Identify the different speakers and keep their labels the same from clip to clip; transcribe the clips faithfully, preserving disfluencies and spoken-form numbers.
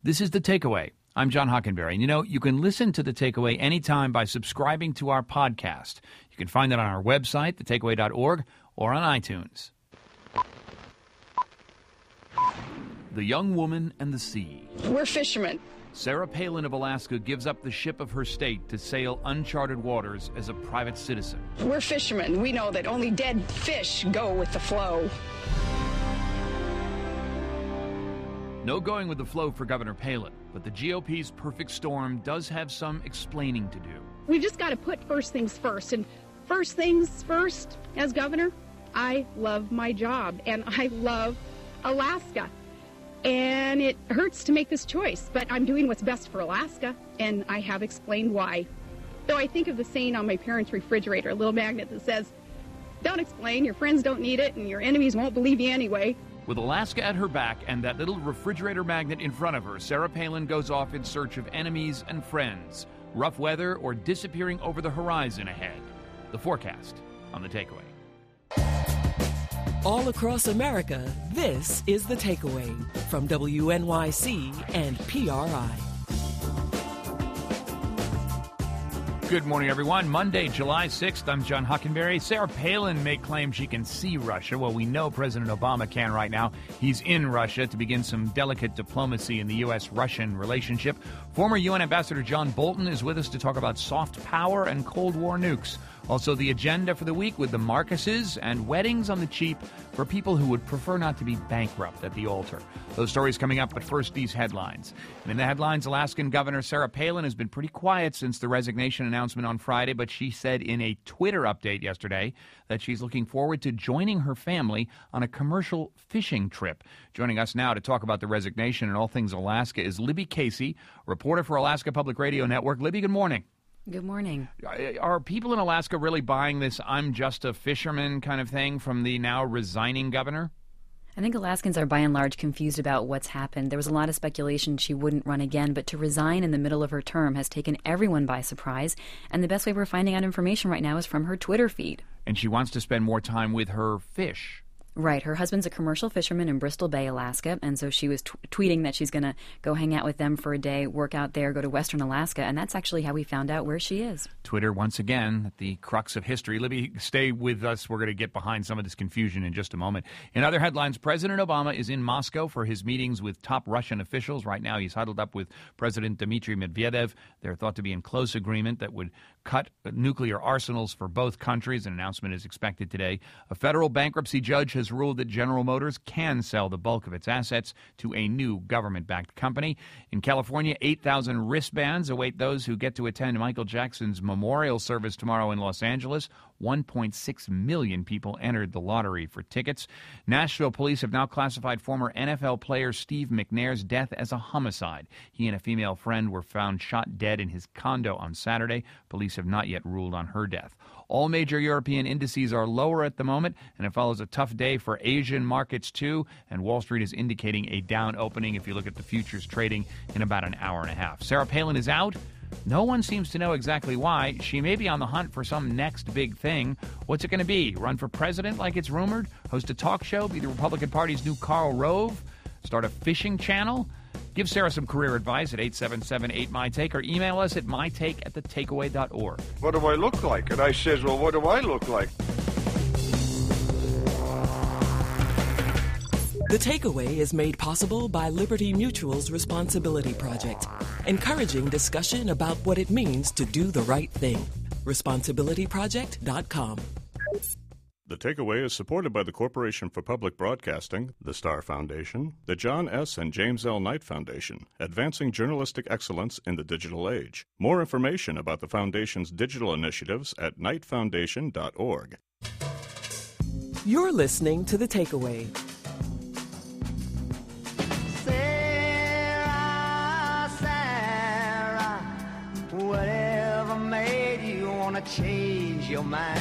Speaker 1: This is The Takeaway. I'm John Hockenberry. And you know, you can listen to The Takeaway anytime by subscribing to our podcast. You can find it on our website, the takeaway dot org, or on iTunes. The Young Woman and the Sea.
Speaker 2: We're fishermen.
Speaker 1: Sarah Palin of Alaska gives up the ship of her state to sail uncharted waters as a private citizen.
Speaker 2: We're fishermen. We know that only dead fish go with the flow.
Speaker 1: No going with the flow for Governor Palin, but the G O P's perfect storm does have some explaining to do.
Speaker 3: We've just got to put first things first. And first things first, as governor, I love my job, and I love Alaska. And it hurts to make this choice, but I'm doing what's best for Alaska, and I have explained why. Though I think of the saying on my parents' refrigerator, a little magnet that says, "Don't explain, your friends don't need it, and your enemies won't believe you anyway."
Speaker 1: With Alaska at her back and that little refrigerator magnet in front of her, Sarah Palin goes off in search of enemies and friends, rough weather, or disappearing over the horizon ahead. The forecast on The Takeaway.
Speaker 4: All across America, this is The Takeaway from W N Y C and P R I.
Speaker 1: Good morning, everyone. Monday, July sixth. I'm John Hockenberry. Sarah Palin may claim she can see Russia. Well, we know President Obama can right now. He's in Russia to begin some delicate diplomacy in the U S Russian relationship. Former U N Ambassador John Bolton is with us to talk about soft power and Cold War nukes. Also, the agenda for the week with the Marcuses and weddings on the cheap for people who would prefer not to be bankrupt at the altar. Those stories coming up, but first, these headlines. And in the headlines, Alaskan Governor Sarah Palin has been pretty quiet since the resignation announcement on Friday, but she said in a Twitter update yesterday that she's looking forward to joining her family on a commercial fishing trip. Joining us now to talk about the resignation and all things Alaska is Libby Casey, reporter for Alaska Public Radio Network. Libby, good morning.
Speaker 5: Good morning.
Speaker 1: Are people in Alaska really buying this "I'm just a fisherman" kind of thing from the now resigning governor?
Speaker 5: I think Alaskans are by and large confused about what's happened. There was a lot of speculation she wouldn't run again, but to resign in the middle of her term has taken everyone by surprise. And the best way we're finding out information right now is from her Twitter feed.
Speaker 1: And she wants to spend more time with her fish.
Speaker 5: Right. Her husband's a commercial fisherman in Bristol Bay, Alaska, and so she was t- tweeting that she's going to go hang out with them for a day, work out there, go to Western Alaska, and that's actually how we found out where she is.
Speaker 1: Twitter, once again, the crux of history. Libby, stay with us. We're going to get behind some of this confusion in just a moment. In other headlines, President Obama is in Moscow for his meetings with top Russian officials. Right now, he's huddled up with President Dmitry Medvedev. They're thought to be in close agreement that would cut nuclear arsenals for both countries. An announcement is expected today. A federal bankruptcy judge has ruled that General Motors can sell the bulk of its assets to a new government-backed company. In California, eight thousand wristbands await those who get to attend Michael Jackson's memorial service tomorrow in Los Angeles. one point six million people entered the lottery for tickets. Nashville police have now classified former N F L player Steve McNair's death as a homicide. He and a female friend were found shot dead in his condo on Saturday. Police have not yet ruled on her death. All major European indices are lower at the moment, and it follows a tough day for Asian markets, too. And Wall Street is indicating a down opening if you look at the futures trading in about an hour and a half. Sarah Palin is out. No one seems to know exactly why. She may be on the hunt for some next big thing. What's it going to be? Run for president like it's rumored? Host a talk show? Be the Republican Party's new Karl Rove? Start a fishing channel? Give Sarah some career advice at eight seven seven eight M Y Take or email us at my take at the takeaway dot org.
Speaker 6: What do I look like? And I says, well, what do I look like?
Speaker 4: The Takeaway is made possible by Liberty Mutual's Responsibility Project, encouraging discussion about what it means to do the right thing. responsibility project dot com.
Speaker 7: The Takeaway is supported by the Corporation for Public Broadcasting, the Star Foundation, the John S. and James L. Knight Foundation, advancing journalistic excellence in the digital age. More information about the Foundation's digital initiatives at knight foundation dot org.
Speaker 4: You're listening to The Takeaway.
Speaker 8: Sarah, Sarah, whatever made you want to change your mind?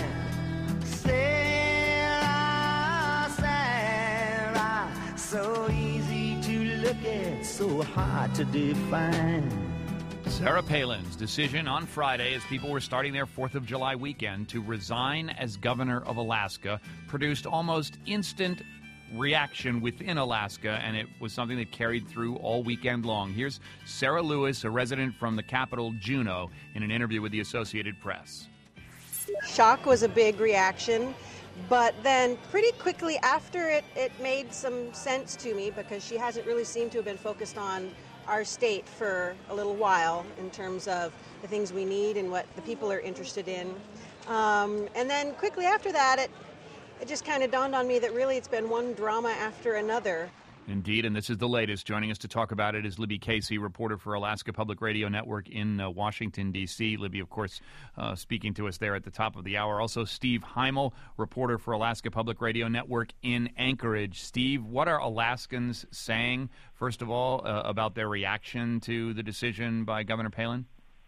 Speaker 8: Sarah, Sarah, so easy to look at, so hard to define.
Speaker 1: Sarah Palin's decision on Friday, as people were starting their fourth of July weekend, to resign as governor of Alaska produced almost instant reaction within Alaska, and it was something that carried through all weekend long. Here's Sarah Lewis, a resident from the capital, Juneau, in an interview with the Associated Press.
Speaker 9: Shock was a big reaction, but then pretty quickly after it, it made some sense to me because she hasn't really seemed to have been focused on our state for a little while in terms of the things we need and what the people are interested in. Um, and then quickly after that, it, it just kind of dawned on me that really it's been one drama after another.
Speaker 1: Indeed, and this is the latest. Joining us to talk about it is Libby Casey, reporter for Alaska Public Radio Network in uh, Washington, D C Libby, of course, uh, speaking to us there at the top of the hour. Also, Steve Heimel, reporter for Alaska Public Radio Network in Anchorage. Steve, what are Alaskans saying, first of all, uh, about their reaction to the decision by Governor Palin?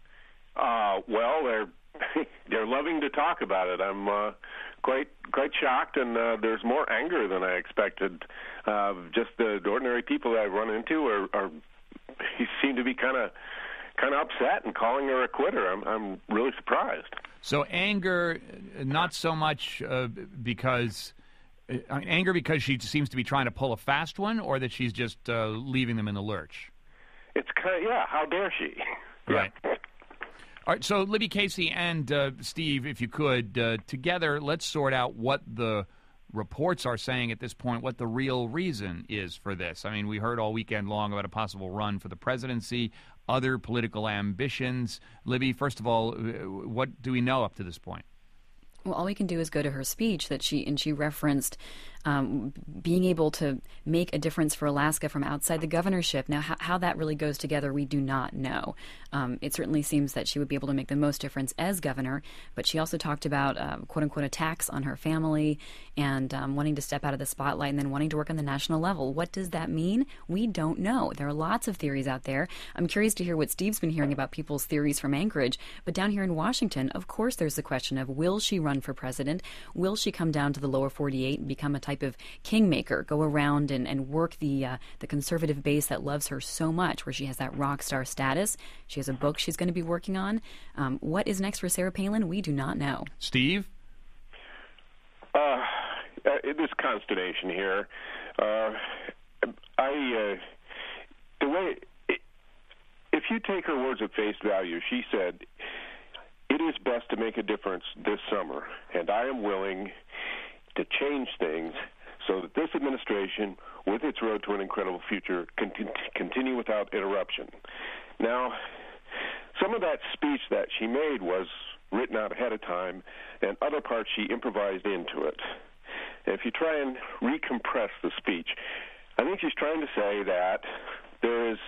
Speaker 6: Uh, well, they're they're loving to talk about it. I'm uh, quite quite shocked, and uh, there's more anger than I expected. Uh, just the ordinary people that I've run into are, are he seem to be kind of kind of upset and calling her a quitter. I'm I'm really surprised.
Speaker 1: So anger, not so much uh, because uh, anger because she seems to be trying to pull a fast one, or that she's just uh, leaving them in the lurch.
Speaker 6: It's kind of, yeah. How dare she?
Speaker 1: Right. Yeah. All right, so Libby Casey and uh, Steve, if you could, uh, together, let's sort out what the reports are saying at this point, what the real reason is for this. I mean, we heard all weekend long about a possible run for the presidency, other political ambitions. Libby, first of all, what do we know up to this point?
Speaker 5: Well, all we can do is go to her speech that she and she referenced um, being able to make a difference for Alaska from outside the governorship. Now, how, how that really goes together, we do not know. Um, it certainly seems that she would be able to make the most difference as governor, but she also talked about uh, quote-unquote attacks on her family and um, wanting to step out of the spotlight and then wanting to work on the national level. What does that mean? We don't know. There are lots of theories out there. I'm curious to hear what Steve's been hearing about people's theories from Anchorage, but down here in Washington, of course, there's the question of, will she run for president? Will she come down to the lower forty-eight and become a type of kingmaker, go around and, and work the uh, the conservative base that loves her so much, where she has that rock star status? She has a book she's going to be working on. Um, what is next for Sarah Palin? We do not know.
Speaker 1: Steve?
Speaker 6: Uh, there's consternation here. Uh, I, uh, the way, if you take her words at face value, she said, it is best to make a difference this summer, and I am willing to change things so that this administration, with its road to an incredible future, can continue without interruption. Now, some of that speech that she made was written out ahead of time, and other parts she improvised into it. And if you try and recompress the speech, I think she's trying to say that there has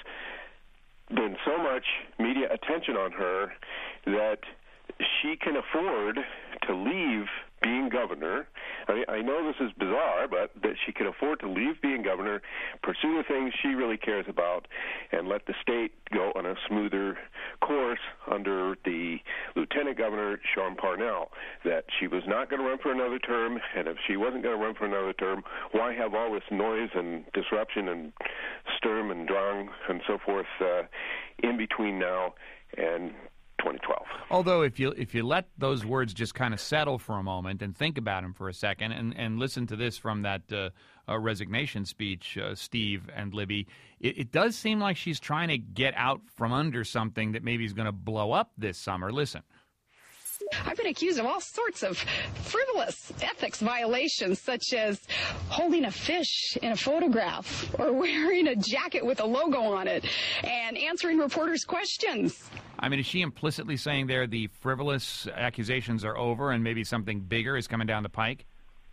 Speaker 6: been so much media attention on her that she can afford to leave being governor. I mean, I know this is bizarre, but that she can afford to leave being governor, pursue the things she really cares about, and let the state go on a smoother course under the Lieutenant Governor, Sean Parnell, that she was not going to run for another term, and if she wasn't going to run for another term, why have all this noise and disruption and Sturm and Drang and so forth uh, in between now and twenty twelve.
Speaker 1: Although if you if you let those words just kind of settle for a moment and think about them for a second and, and listen to this from that uh, uh, resignation speech, uh, Steve and Libby, it, it does seem like she's trying to get out from under something that maybe is going to blow up this summer. Listen.
Speaker 2: I've been accused of all sorts of frivolous ethics violations, such as holding a fish in a photograph or wearing a jacket with a logo on it and answering reporters' questions.
Speaker 1: I mean, is she implicitly saying there the frivolous accusations are over and maybe something bigger is coming down the pike?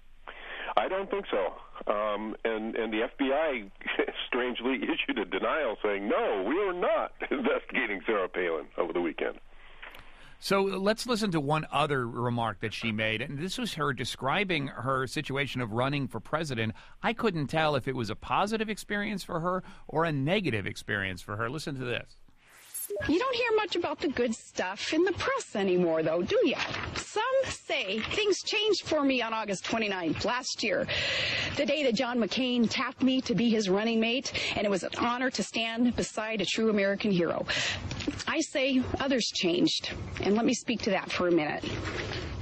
Speaker 6: I don't think so. Um, and, and the F B I strangely issued a denial saying, no, we are not investigating Sarah Palin over the weekend.
Speaker 1: So let's listen to one other remark that she made, and this was her describing her situation of running for president. I couldn't tell if it was a positive experience for her or a negative experience for her. Listen to this.
Speaker 2: You don't hear much about the good stuff in the press anymore, though, do you? Some say things changed for me on August twenty-ninth last year, the day that John McCain tapped me to be his running mate, and it was an honor to stand beside a true American hero. I say others changed, and let me speak to that for a minute.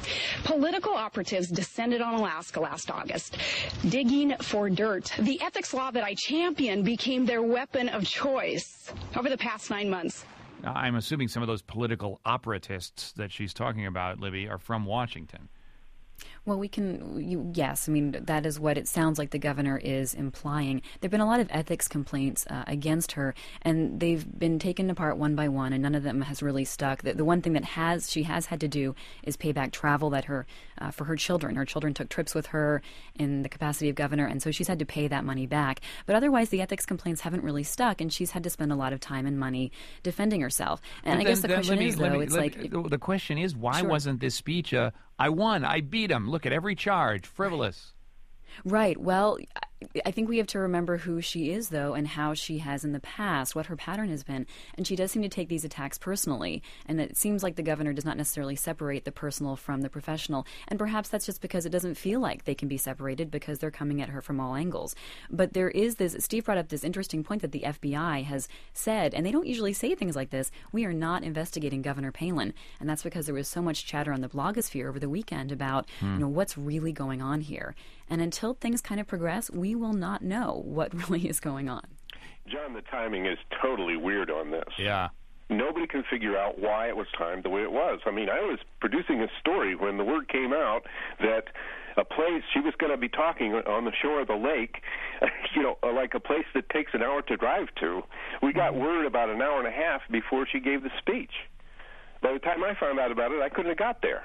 Speaker 2: Political operatives descended on Alaska last August, digging for dirt. The ethics law that I champion became their weapon of choice over the past nine months.
Speaker 1: I'm assuming some of those political operatists that she's talking about, Libby, are from Washington.
Speaker 5: Well, we can, you, yes, I mean, that is what it sounds like the governor is implying. There have been a lot of ethics complaints uh, against her, and they've been taken apart one by one, and none of them has really stuck. The, the one thing that has she has had to do is pay back travel that her, uh, for her children. Her children took trips with her in the capacity of governor, and so she's had to pay that money back. But otherwise, the ethics complaints haven't really stuck, and she's had to spend a lot of time and money defending herself. And
Speaker 1: But
Speaker 5: I
Speaker 1: then-
Speaker 5: guess the
Speaker 1: then
Speaker 5: question
Speaker 1: Libby-
Speaker 5: is, though,
Speaker 1: Libby-
Speaker 5: it's
Speaker 1: Libby,
Speaker 5: like...
Speaker 1: the- the question is, why
Speaker 5: Sure.
Speaker 1: wasn't this speech a, I won, I beat him, look at every charge, frivolous?
Speaker 5: Right. Well, I think we have to remember who she is, though, and how she has in the past, what her pattern has been. And she does seem to take these attacks personally. And it seems like the governor does not necessarily separate the personal from the professional. And perhaps that's just because it doesn't feel like they can be separated because they're coming at her from all angles. But there is this, Steve brought up this interesting point that the F B I has said, and they don't usually say things like this, we are not investigating Governor Palin. And that's because there was so much chatter on the blogosphere over the weekend about,
Speaker 10: Hmm.
Speaker 5: you know, what's really going on here. And until things kind of progress, we will not know what really is going on.
Speaker 6: John, the timing is totally weird on this.
Speaker 1: Yeah.
Speaker 6: Nobody can figure out why it was timed the way it was. I mean, I was producing a story when the word came out that a place she was going to be talking on the shore of the lake, you know, like a place that takes an hour to drive to. We got word about an hour and a half before she gave the speech. By the time I found out about it, I couldn't have got there.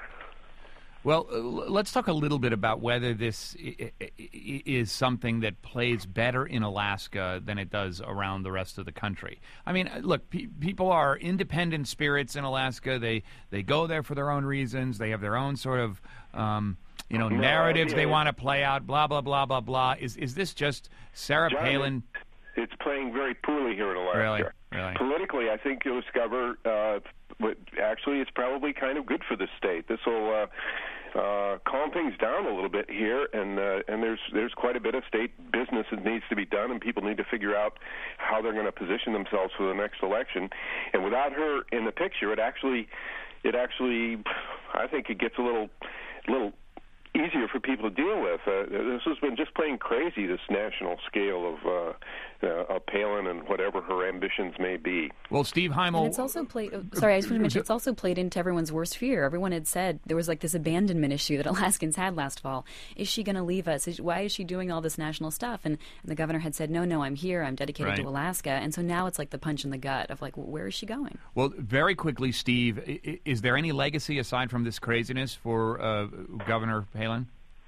Speaker 1: Well, uh, l- let's talk a little bit about whether this I- I- I- is something that plays better in Alaska than it does around the rest of the country. I mean, uh, look, pe- people are independent spirits in Alaska. They they go there for their own reasons. They have their own sort of um, you know
Speaker 6: No,
Speaker 1: narratives
Speaker 6: yeah.
Speaker 1: they want to play out. Blah blah blah blah blah. Is is this just Sarah
Speaker 6: John,
Speaker 1: Palin?
Speaker 6: It's playing very poorly here in Alaska.
Speaker 1: Really? Really?
Speaker 6: Politically, I think you'll discover uh, what actually it's probably kind of good for the state. This will uh, uh, calm things down a little bit here, and uh, and there's there's quite a bit of state business that needs to be done, and people need to figure out how they're going to position themselves for the next election. And without her in the picture, it actually it actually I think it gets a little little. easier for people to deal with. Uh, this has been just plain crazy, this national scale of, uh, uh, of Palin and whatever her ambitions may be.
Speaker 1: Well, Steve
Speaker 5: And
Speaker 1: Heimel.
Speaker 5: it's also played. oh, Sorry, I just want to mention it's also played into everyone's worst fear. Everyone had said there was like this abandonment issue that Alaskans had last fall. Is she going to leave us? Is, why is she doing all this national stuff? And, and the governor had said, no, no, I'm here. I'm dedicated
Speaker 1: Right.
Speaker 5: to Alaska. And so now it's like the punch in the gut of like, where is she going?
Speaker 1: Well, very quickly, Steve, i- i- is there any legacy aside from this craziness for uh, Governor Palin?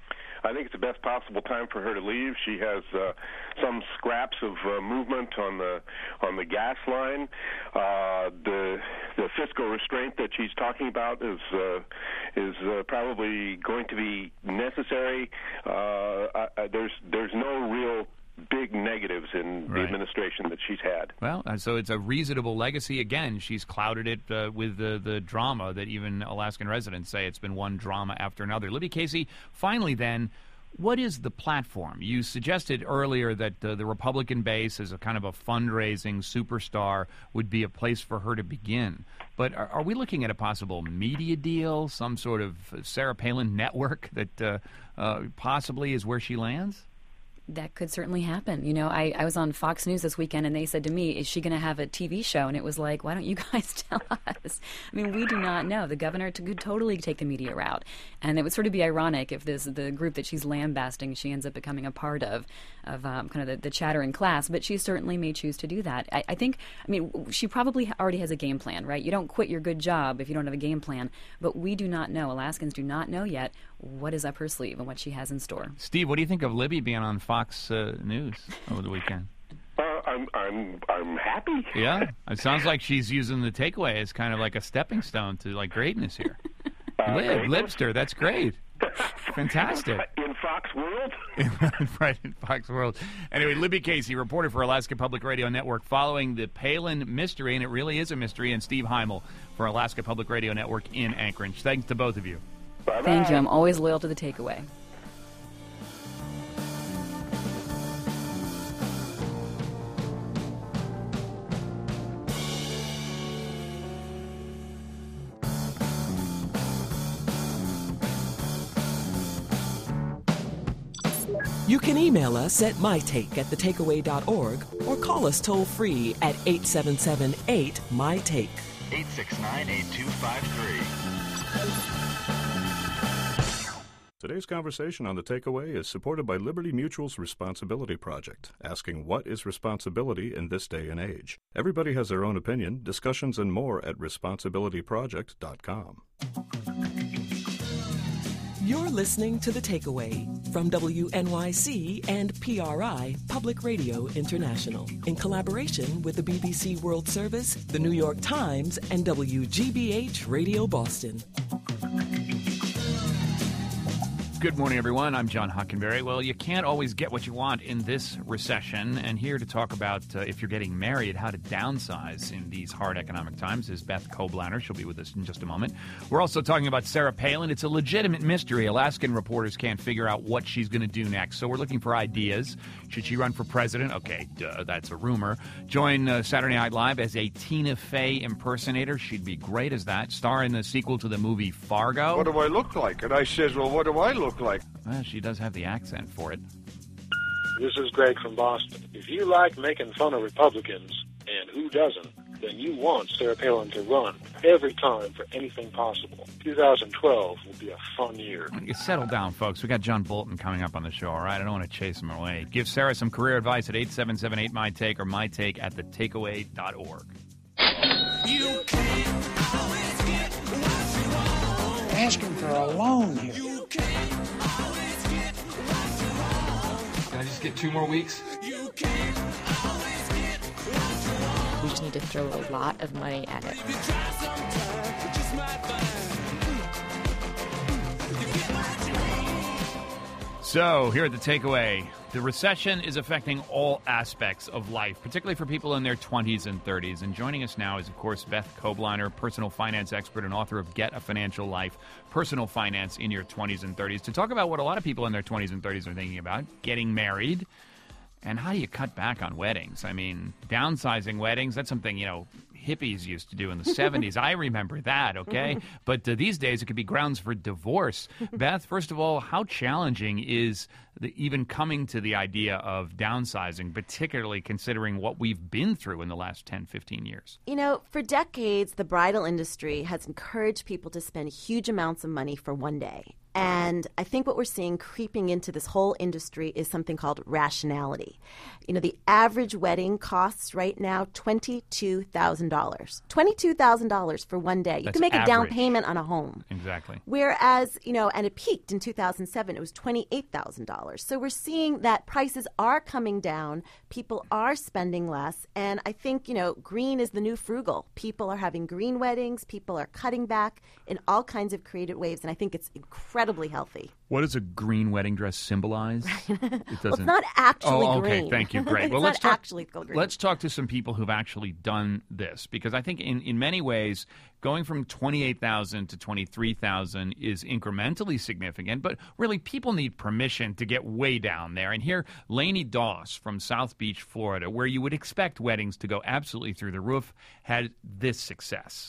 Speaker 6: I think it's the best possible time for her to leave. She has uh, some scraps of uh, movement on the on the gas line. Uh, the the fiscal restraint that she's talking about is uh, is uh, probably going to be necessary. Uh, I, I, there's there's no real big negatives in
Speaker 1: Right.
Speaker 6: the administration that she's had.
Speaker 1: Well, uh, so it's a reasonable legacy. Again, she's clouded it uh, with the, the drama that even Alaskan residents say it's been one drama after another. Libby Casey, finally then, what is the platform? You suggested earlier that uh, the Republican base as a kind of a fundraising superstar would be a place for her to begin. But are, are we looking at a possible media deal, some sort of Sarah Palin network that uh, uh, possibly is where she lands?
Speaker 5: That could certainly happen. You know, I, I was on Fox News this weekend, and they said to me, is she going to have a T V show? And it was like, why don't you guys tell us? I mean, we do not know. The governor t- could totally take the media route. And it would sort of be ironic if this the group that she's lambasting, she ends up becoming a part of, of um, kind of the, the chattering class. But she certainly may choose to do that. I, I think, I mean, she probably already has a game plan, right? You don't quit your good job if you don't have a game plan. But we do not know, Alaskans do not know yet, what is up her sleeve and what she has in store.
Speaker 1: Steve, what do you think of Libby being on Fox uh, News over the weekend?
Speaker 6: Uh, I'm I'm I'm happy.
Speaker 1: Yeah, it sounds like she's using the takeaway as kind of like a stepping stone to like greatness here.
Speaker 6: Uh,
Speaker 1: Lib, Libster, that's great. Fantastic.
Speaker 6: In Fox World?
Speaker 1: Right, in Fox World. Anyway, Libby Casey, reporter for Alaska Public Radio Network, following the Palin mystery, and it really is a mystery, and Steve Heimel for Alaska Public Radio Network in Anchorage. Thanks to both of you.
Speaker 6: Bye-bye.
Speaker 5: Thank you. I'm always loyal to the takeaway.
Speaker 4: You can email us at mytake at the takeaway dot org or call us toll-free at eight seven seven eight M Y take.
Speaker 10: eight six nine, eight two five three.
Speaker 7: Today's conversation on The Takeaway is supported by Liberty Mutual's Responsibility Project, asking what is responsibility in this day and age. Everybody has their own opinion. Discussions and more at responsibility project dot com.
Speaker 4: You're listening to The Takeaway from W N Y C and P R I, Public Radio International, in collaboration with the B B C World Service, the New York Times, and W G B H Radio Boston.
Speaker 1: Good morning, everyone. I'm John Hockenberry. Well, you can't always get what you want in this recession, and here to talk about uh, if you're getting married, how to downsize in these hard economic times is Beth Koblaner. She'll be with us in just a moment. We're also talking about Sarah Palin. It's a legitimate mystery. Alaskan reporters can't figure out what she's going to do next, so we're looking for ideas. Should she run for president? Okay, duh, that's a rumor. Join uh, Saturday Night Live as a Tina Fey impersonator. She'd be great as that. Star in the sequel to the movie Fargo.
Speaker 11: What do I look like? And I says, well, what do I look like?
Speaker 1: Well, she does have the accent for it.
Speaker 12: This is Greg from Boston. If you like making fun of Republicans, and who doesn't, then you want Sarah Palin to run every time for anything possible. two thousand twelve will be a fun year.
Speaker 1: Settle down, folks. We got John Bolton coming up on the show, all right? I don't want to chase him away. Give Sarah some career advice at eight seven seven eight M Y take or mytake at the takeaway dot org.
Speaker 13: You can't always get what you want. Asking for a loan here. You can't always get what you want.
Speaker 14: Can I just get two more weeks?
Speaker 13: You can't always get what you want.
Speaker 15: We just need to throw a lot of money at it.
Speaker 1: So, here at The Takeaway, the recession is affecting all aspects of life, particularly for people in their twenties and thirties. And joining us now is, of course, Beth Koblaner, personal finance expert and author of Get a Financial Life, Personal Finance in Your twenties and thirties, to talk about what a lot of people in their twenties and thirties are thinking about, getting married, and how do you cut back on weddings? I mean, downsizing weddings, that's something, you know, hippies used to do in the seventies. I remember that, okay? But uh, these days it could be grounds for divorce. Beth, first of all, how challenging is the, even coming to the idea of downsizing, particularly considering what we've been through in the last ten, fifteen years?
Speaker 16: You know, for decades, the bridal industry has encouraged people to spend huge amounts of money for one day. And I think what we're seeing creeping into this whole industry is something called rationality. You know, the average wedding costs right now twenty-two thousand dollars. twenty-two thousand dollars for one day. You
Speaker 1: That's
Speaker 16: can make
Speaker 1: average.
Speaker 16: a down payment on a home.
Speaker 1: Exactly.
Speaker 16: Whereas, you know, and it peaked in two thousand seven, it was twenty-eight thousand dollars. So we're seeing that prices are coming down. People are spending less. And I think, you know, green is the new frugal. People are having green weddings. People are cutting back in all kinds of creative ways. And I think it's incredibly healthy.
Speaker 1: What does a green wedding dress symbolize? It doesn't.
Speaker 16: Well, it's not actually
Speaker 1: oh, okay.
Speaker 16: green.
Speaker 1: Thank you. Great.
Speaker 16: It's
Speaker 1: well,
Speaker 16: not
Speaker 1: let's talk,
Speaker 16: actually green.
Speaker 1: Let's talk to some people who've actually done this, because I think in, in many ways, going from twenty-eight thousand to twenty-three thousand is incrementally significant, but really people need permission to get way down there. And here, Lainey Doss from South Beach, Florida, where you would expect weddings to go absolutely through the roof, had this success.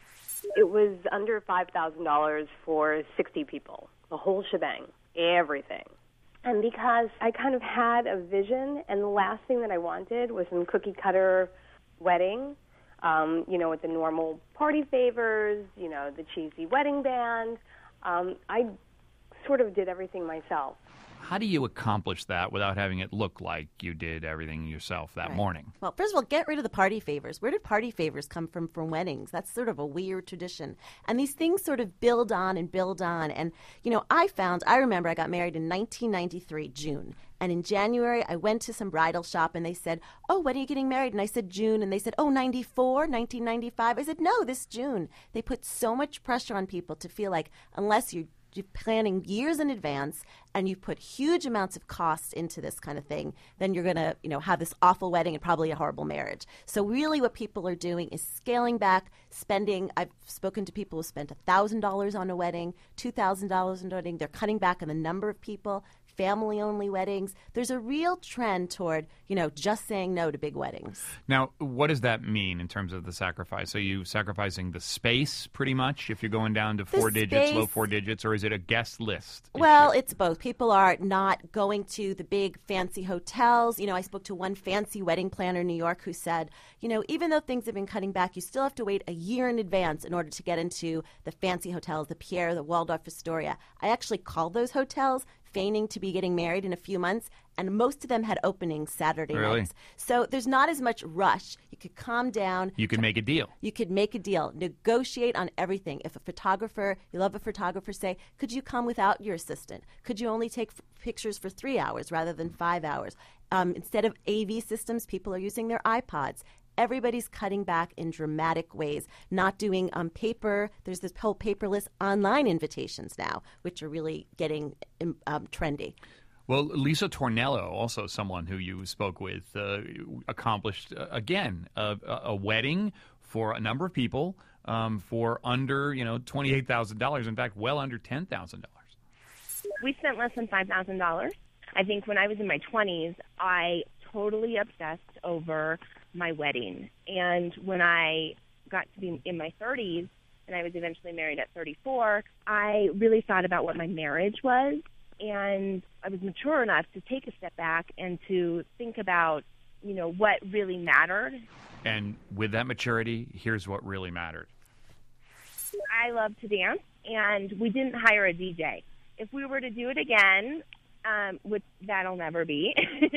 Speaker 17: It was under five thousand dollars for sixty people, the whole shebang, everything. And because I kind of had a vision, and the last thing that I wanted was some cookie-cutter wedding, um, you know, with the normal party favors, you know, the cheesy wedding band. Um, I sort of did everything myself.
Speaker 1: How do you accomplish that without having it look like you did everything yourself that
Speaker 16: Right.
Speaker 1: morning?
Speaker 16: Well, first of all, get rid of the party favors. Where did party favors come from from weddings? That's sort of a weird tradition. And these things sort of build on and build on. And, you know, I found, I remember I got married in nineteen ninety-three, June. And in January, I went to some bridal shop and they said, oh, when are you getting married? And I said, June. And they said, oh, ninety-four, nineteen ninety-five. I said, no, this June. They put so much pressure on people to feel like unless you you're planning years in advance and you put huge amounts of costs into this kind of thing, then you're going to, you know, have this awful wedding and probably a horrible marriage. So really what people are doing is scaling back, spending. I've spoken to people who spent one thousand dollars on a wedding, two thousand dollars on a wedding. They're cutting back on the number of people. family-only weddings. There's a real trend toward, you know, just saying no to big weddings.
Speaker 1: Now, what does that mean in terms of the sacrifice? Are you sacrificing the space pretty much if you're going down to four
Speaker 16: The
Speaker 1: digits,
Speaker 16: space-
Speaker 1: low four digits, or is it a guest list?
Speaker 16: Well, it's both. People are not going to the big fancy hotels. You know, I spoke to one fancy wedding planner in New York who said, you know, even though things have been cutting back, you still have to wait a year in advance in order to get into the fancy hotels, the Pierre, the Waldorf Astoria. I actually called those hotels, feigning to be getting married in a few months, and most of them had openings Saturday
Speaker 1: Really?
Speaker 16: nights. So there's not as much rush. You could calm down.
Speaker 1: You can make a deal.
Speaker 16: You could make a deal, negotiate on everything. If a photographer, you love a photographer, say, could you come without your assistant? Could you only take f- pictures for three hours rather than five hours? Um, instead of A V systems, people are using their iPods. Everybody's cutting back in dramatic ways, not doing um, paper. There's this whole paperless online invitations now, which are really getting um, trendy.
Speaker 1: Well, Lisa Tornello, also someone who you spoke with, uh, accomplished, uh, again, a, a wedding for a number of people um, for under, you know, twenty-eight thousand dollars. In fact, well under ten thousand dollars.
Speaker 14: We spent less than five thousand dollars. I think when I was in my twenties, I totally obsessed over my wedding. And when I got to be in my thirties, and I was eventually married at thirty-four, I really thought about what my marriage was. And I was mature enough to take a step back and to think about, you know, what really mattered.
Speaker 1: And with that maturity, here's what really mattered.
Speaker 14: I love to dance, and we didn't hire a D J. If we were to do it again, um, which that'll never be,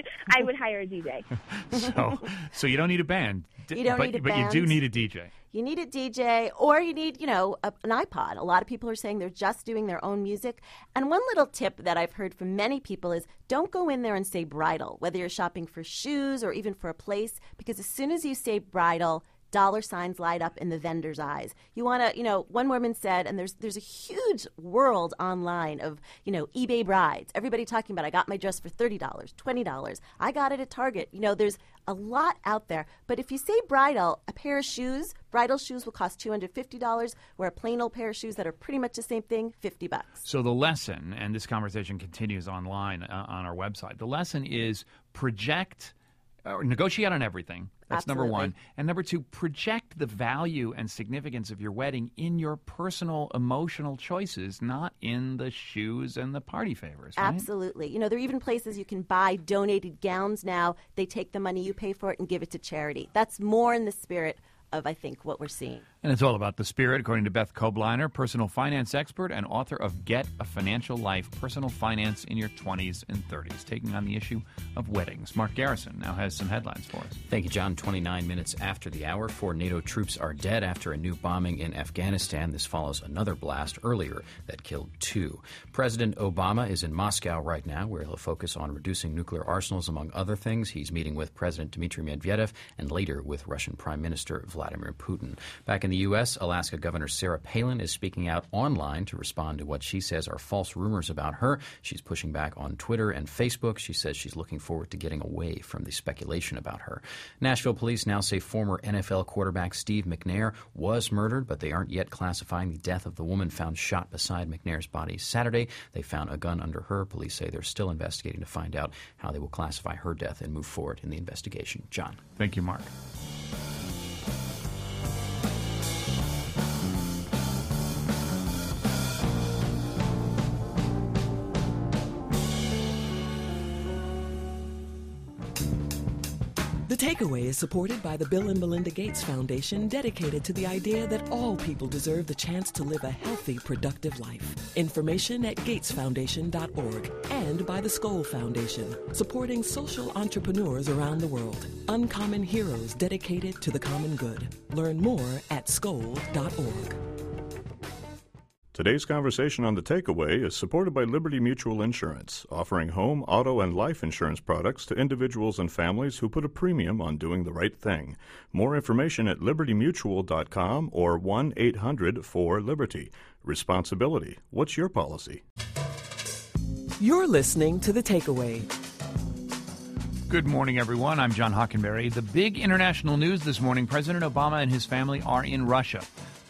Speaker 14: I would hire a D J.
Speaker 1: so, so you don't need a band. D-
Speaker 16: You don't
Speaker 1: but,
Speaker 16: need a
Speaker 1: but
Speaker 16: band.
Speaker 1: you do need a D J.
Speaker 16: You need a D J, or you need, you know, a, an iPod. A lot of people are saying they're just doing their own music. And one little tip that I've heard from many people is don't go in there and say bridal, whether you're shopping for shoes or even for a place, because as soon as you say bridal, dollar signs light up in the vendor's eyes. You want to, you know, one woman said, and there's there's a huge world online of, you know, eBay brides. Everybody talking about, I got my dress for thirty dollars, twenty dollars. I got it at Target. You know, there's a lot out there. But if you say bridal, a pair of shoes, bridal shoes will cost two hundred fifty dollars, where a plain old pair of shoes that are pretty much the same thing, fifty bucks.
Speaker 1: So the lesson, and this conversation continues online uh, on our website, the lesson is project, or negotiate on everything. That's
Speaker 16: Absolutely.
Speaker 1: number one. And number two, project the value and significance of your wedding in your personal emotional choices, not in the shoes and the party favors. Right?
Speaker 16: Absolutely. You know, there are even places you can buy donated gowns now. They take the money you pay for it and give it to charity. That's more in the spirit of, I think, what we're seeing.
Speaker 1: And it's all about the spirit, according to Beth Kobliner, personal finance expert and author of Get a Financial Life, Personal Finance in Your twenties and thirties, taking on the issue of weddings. Mark Garrison now has some headlines for us.
Speaker 18: Thank you, John. twenty-nine minutes after the hour, four NATO troops are dead after a new bombing in Afghanistan. This follows another blast earlier that killed two. President Obama is in Moscow right now, where he'll focus on reducing nuclear arsenals, among other things. He's meeting with President Dmitry Medvedev and later with Russian Prime Minister Vladimir Putin. Back in the U S, Alaska Governor Sarah Palin is speaking out online to respond to what she says are false rumors about her. She's pushing back on Twitter and Facebook. She says she's looking forward to getting away from the speculation about her. Nashville police now say former N F L quarterback Steve McNair was murdered, but they aren't yet classifying the death of the woman found shot beside McNair's body Saturday. They found a gun under her. Police say they're still investigating to find out how they will classify her death and move forward in the investigation. John.
Speaker 1: Thank you, Mark.
Speaker 4: The Takeaway is supported by the Bill and Melinda Gates Foundation, dedicated to the idea that all people deserve the chance to live a healthy, productive life. Information at gates foundation dot org, and by the Skoll Foundation, supporting social entrepreneurs around the world. Uncommon heroes dedicated to the common good. Learn more at skoll dot org.
Speaker 7: Today's conversation on The Takeaway is supported by Liberty Mutual Insurance, offering home, auto, and life insurance products to individuals and families who put a premium on doing the right thing. More information at liberty mutual dot com or one eight hundred four liberty. Responsibility. What's your policy?
Speaker 4: You're listening to The Takeaway.
Speaker 1: Good morning, everyone. I'm John Hockenberry. The big international news this morning, President Obama and his family are in Russia.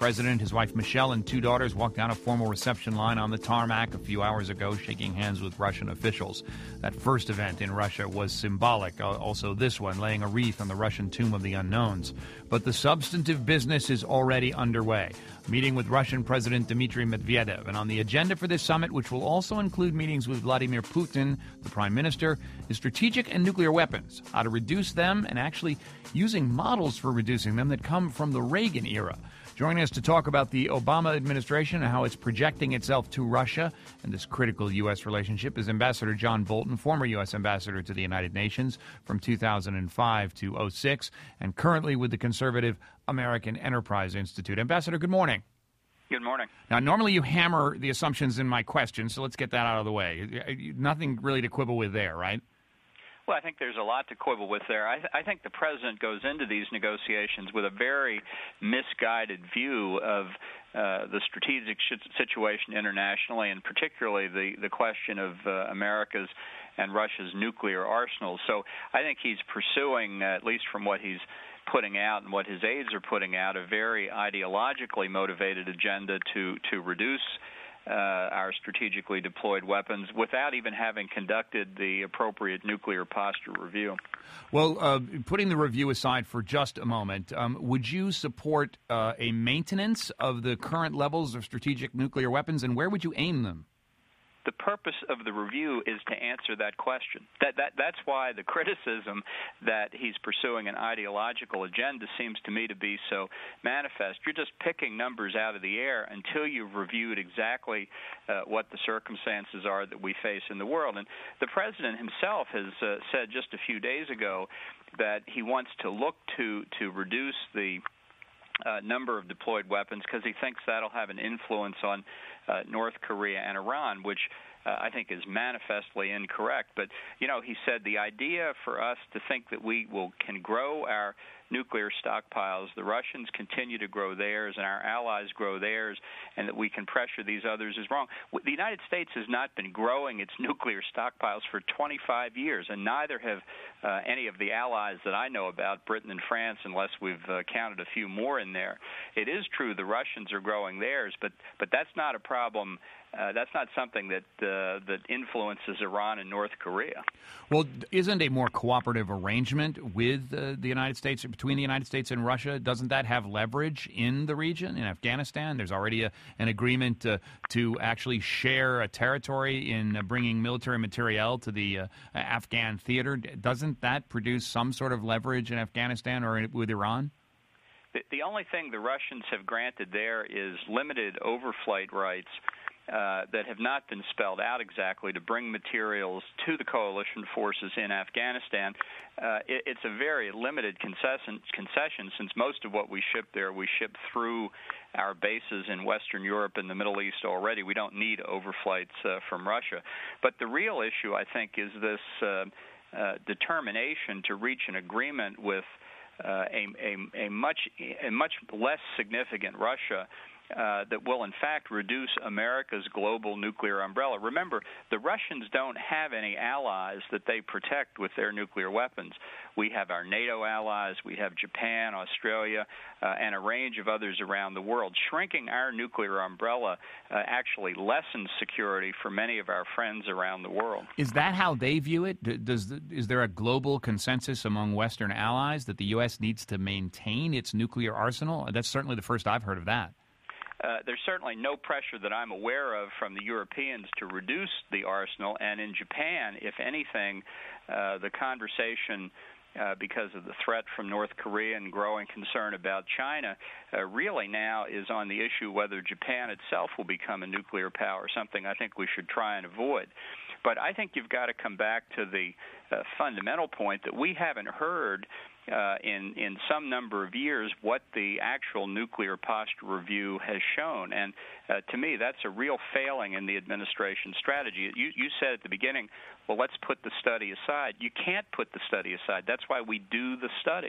Speaker 1: president, his wife Michelle, and two daughters walked down a formal reception line on the tarmac a few hours ago, shaking hands with Russian officials. That first event in Russia was symbolic. Also this one, laying a wreath on the Russian tomb of the unknowns. But the substantive business is already underway. Meeting with Russian President Dmitry Medvedev. And on the agenda for this summit, which will also include meetings with Vladimir Putin, the prime minister, is strategic and nuclear weapons, how to reduce them, and actually using models for reducing them that come from the Reagan era. Joining us to talk about the Obama administration and how it's projecting itself to Russia and this critical U S relationship is Ambassador John Bolton, former U S ambassador to the United Nations from two thousand five to oh six, and currently with the conservative American Enterprise Institute. Ambassador, good morning.
Speaker 19: Good morning.
Speaker 1: Now, normally you hammer the assumptions in my questions, so let's get that out of the way. Nothing really to quibble with there, right?
Speaker 19: Well, I think there's a lot to quibble with there. I, th- I think the president goes into these negotiations with a very misguided view of uh, the strategic sh- situation internationally, and particularly the, the question of uh, America's and Russia's nuclear arsenals. So I think he's pursuing, uh, at least from what he's putting out and what his aides are putting out, a very ideologically motivated agenda to, to reduce Uh, our strategically deployed weapons without even having conducted the appropriate nuclear posture review.
Speaker 1: Well, uh, putting the review aside for just a moment, um, would you support uh, a maintenance of the current levels of strategic nuclear weapons, and where would you aim them?
Speaker 19: The purpose of the review is to answer that question. That, that That's why the criticism that he's pursuing an ideological agenda seems to me to be so manifest. You're just picking numbers out of the air until you've reviewed exactly uh, what the circumstances are that we face in the world. And the president himself has uh, said just a few days ago that he wants to look to, to reduce the Uh, number of deployed weapons because he thinks that'll have an influence on uh, North Korea and Iran, which uh, I think is manifestly incorrect. But, you know, he said the idea for us to think that we will can grow our nuclear stockpiles, the Russians continue to grow theirs and our allies grow theirs, and that we can pressure these others is wrong. The United States has not been growing its nuclear stockpiles for twenty-five years, and neither have uh, any of the allies that I know about, Britain and France, unless we've uh, counted a few more in there. It is true the Russians are growing theirs, but, but that's not a problem. Uh, that's not something that uh, that influences Iran and North Korea.
Speaker 1: Well, isn't a more cooperative arrangement with uh, the United States, between the United States and Russia, doesn't that have leverage in the region, in Afghanistan? There's already a, an agreement uh, to actually share a territory in uh, bringing military materiel to the uh, Afghan theater. Doesn't that produce some sort of leverage in Afghanistan or in, with Iran?
Speaker 19: The, the only thing the Russians have granted there is limited overflight rights Uh, that have not been spelled out exactly to bring materials to the coalition forces in Afghanistan. Uh, it, it's a very limited concession, concession since most of what we ship there, we ship through our bases in Western Europe and the Middle East already. We don't need overflights uh, from Russia. But the real issue, I think, is this uh, uh, determination to reach an agreement with uh, a, a, a much a much less significant Russia Uh, that will, in fact, reduce America's global nuclear umbrella. Remember, the Russians don't have any allies that they protect with their nuclear weapons. We have our NATO allies, we have Japan, Australia, uh, and a range of others around the world. Shrinking our nuclear umbrella uh, actually lessens security for many of our friends around the world.
Speaker 1: Is that how they view it? Does the, is there a global consensus among Western allies that the U S needs to maintain its nuclear arsenal? That's certainly the first I've heard of that.
Speaker 19: Uh, there's certainly no pressure that I'm aware of from the Europeans to reduce the arsenal, and in Japan, if anything, uh, the conversation, uh, because of the threat from North Korea and growing concern about China, uh, really now is on the issue whether Japan itself will become a nuclear power, something I think we should try and avoid. But I think you've got to come back to the uh, fundamental point that we haven't heard Uh, in, in some number of years what the actual nuclear posture review has shown. And uh, to me, that's a real failing in the administration's strategy. You, you said at the beginning, well, let's put the study aside. You can't put the study aside. That's why we do the study.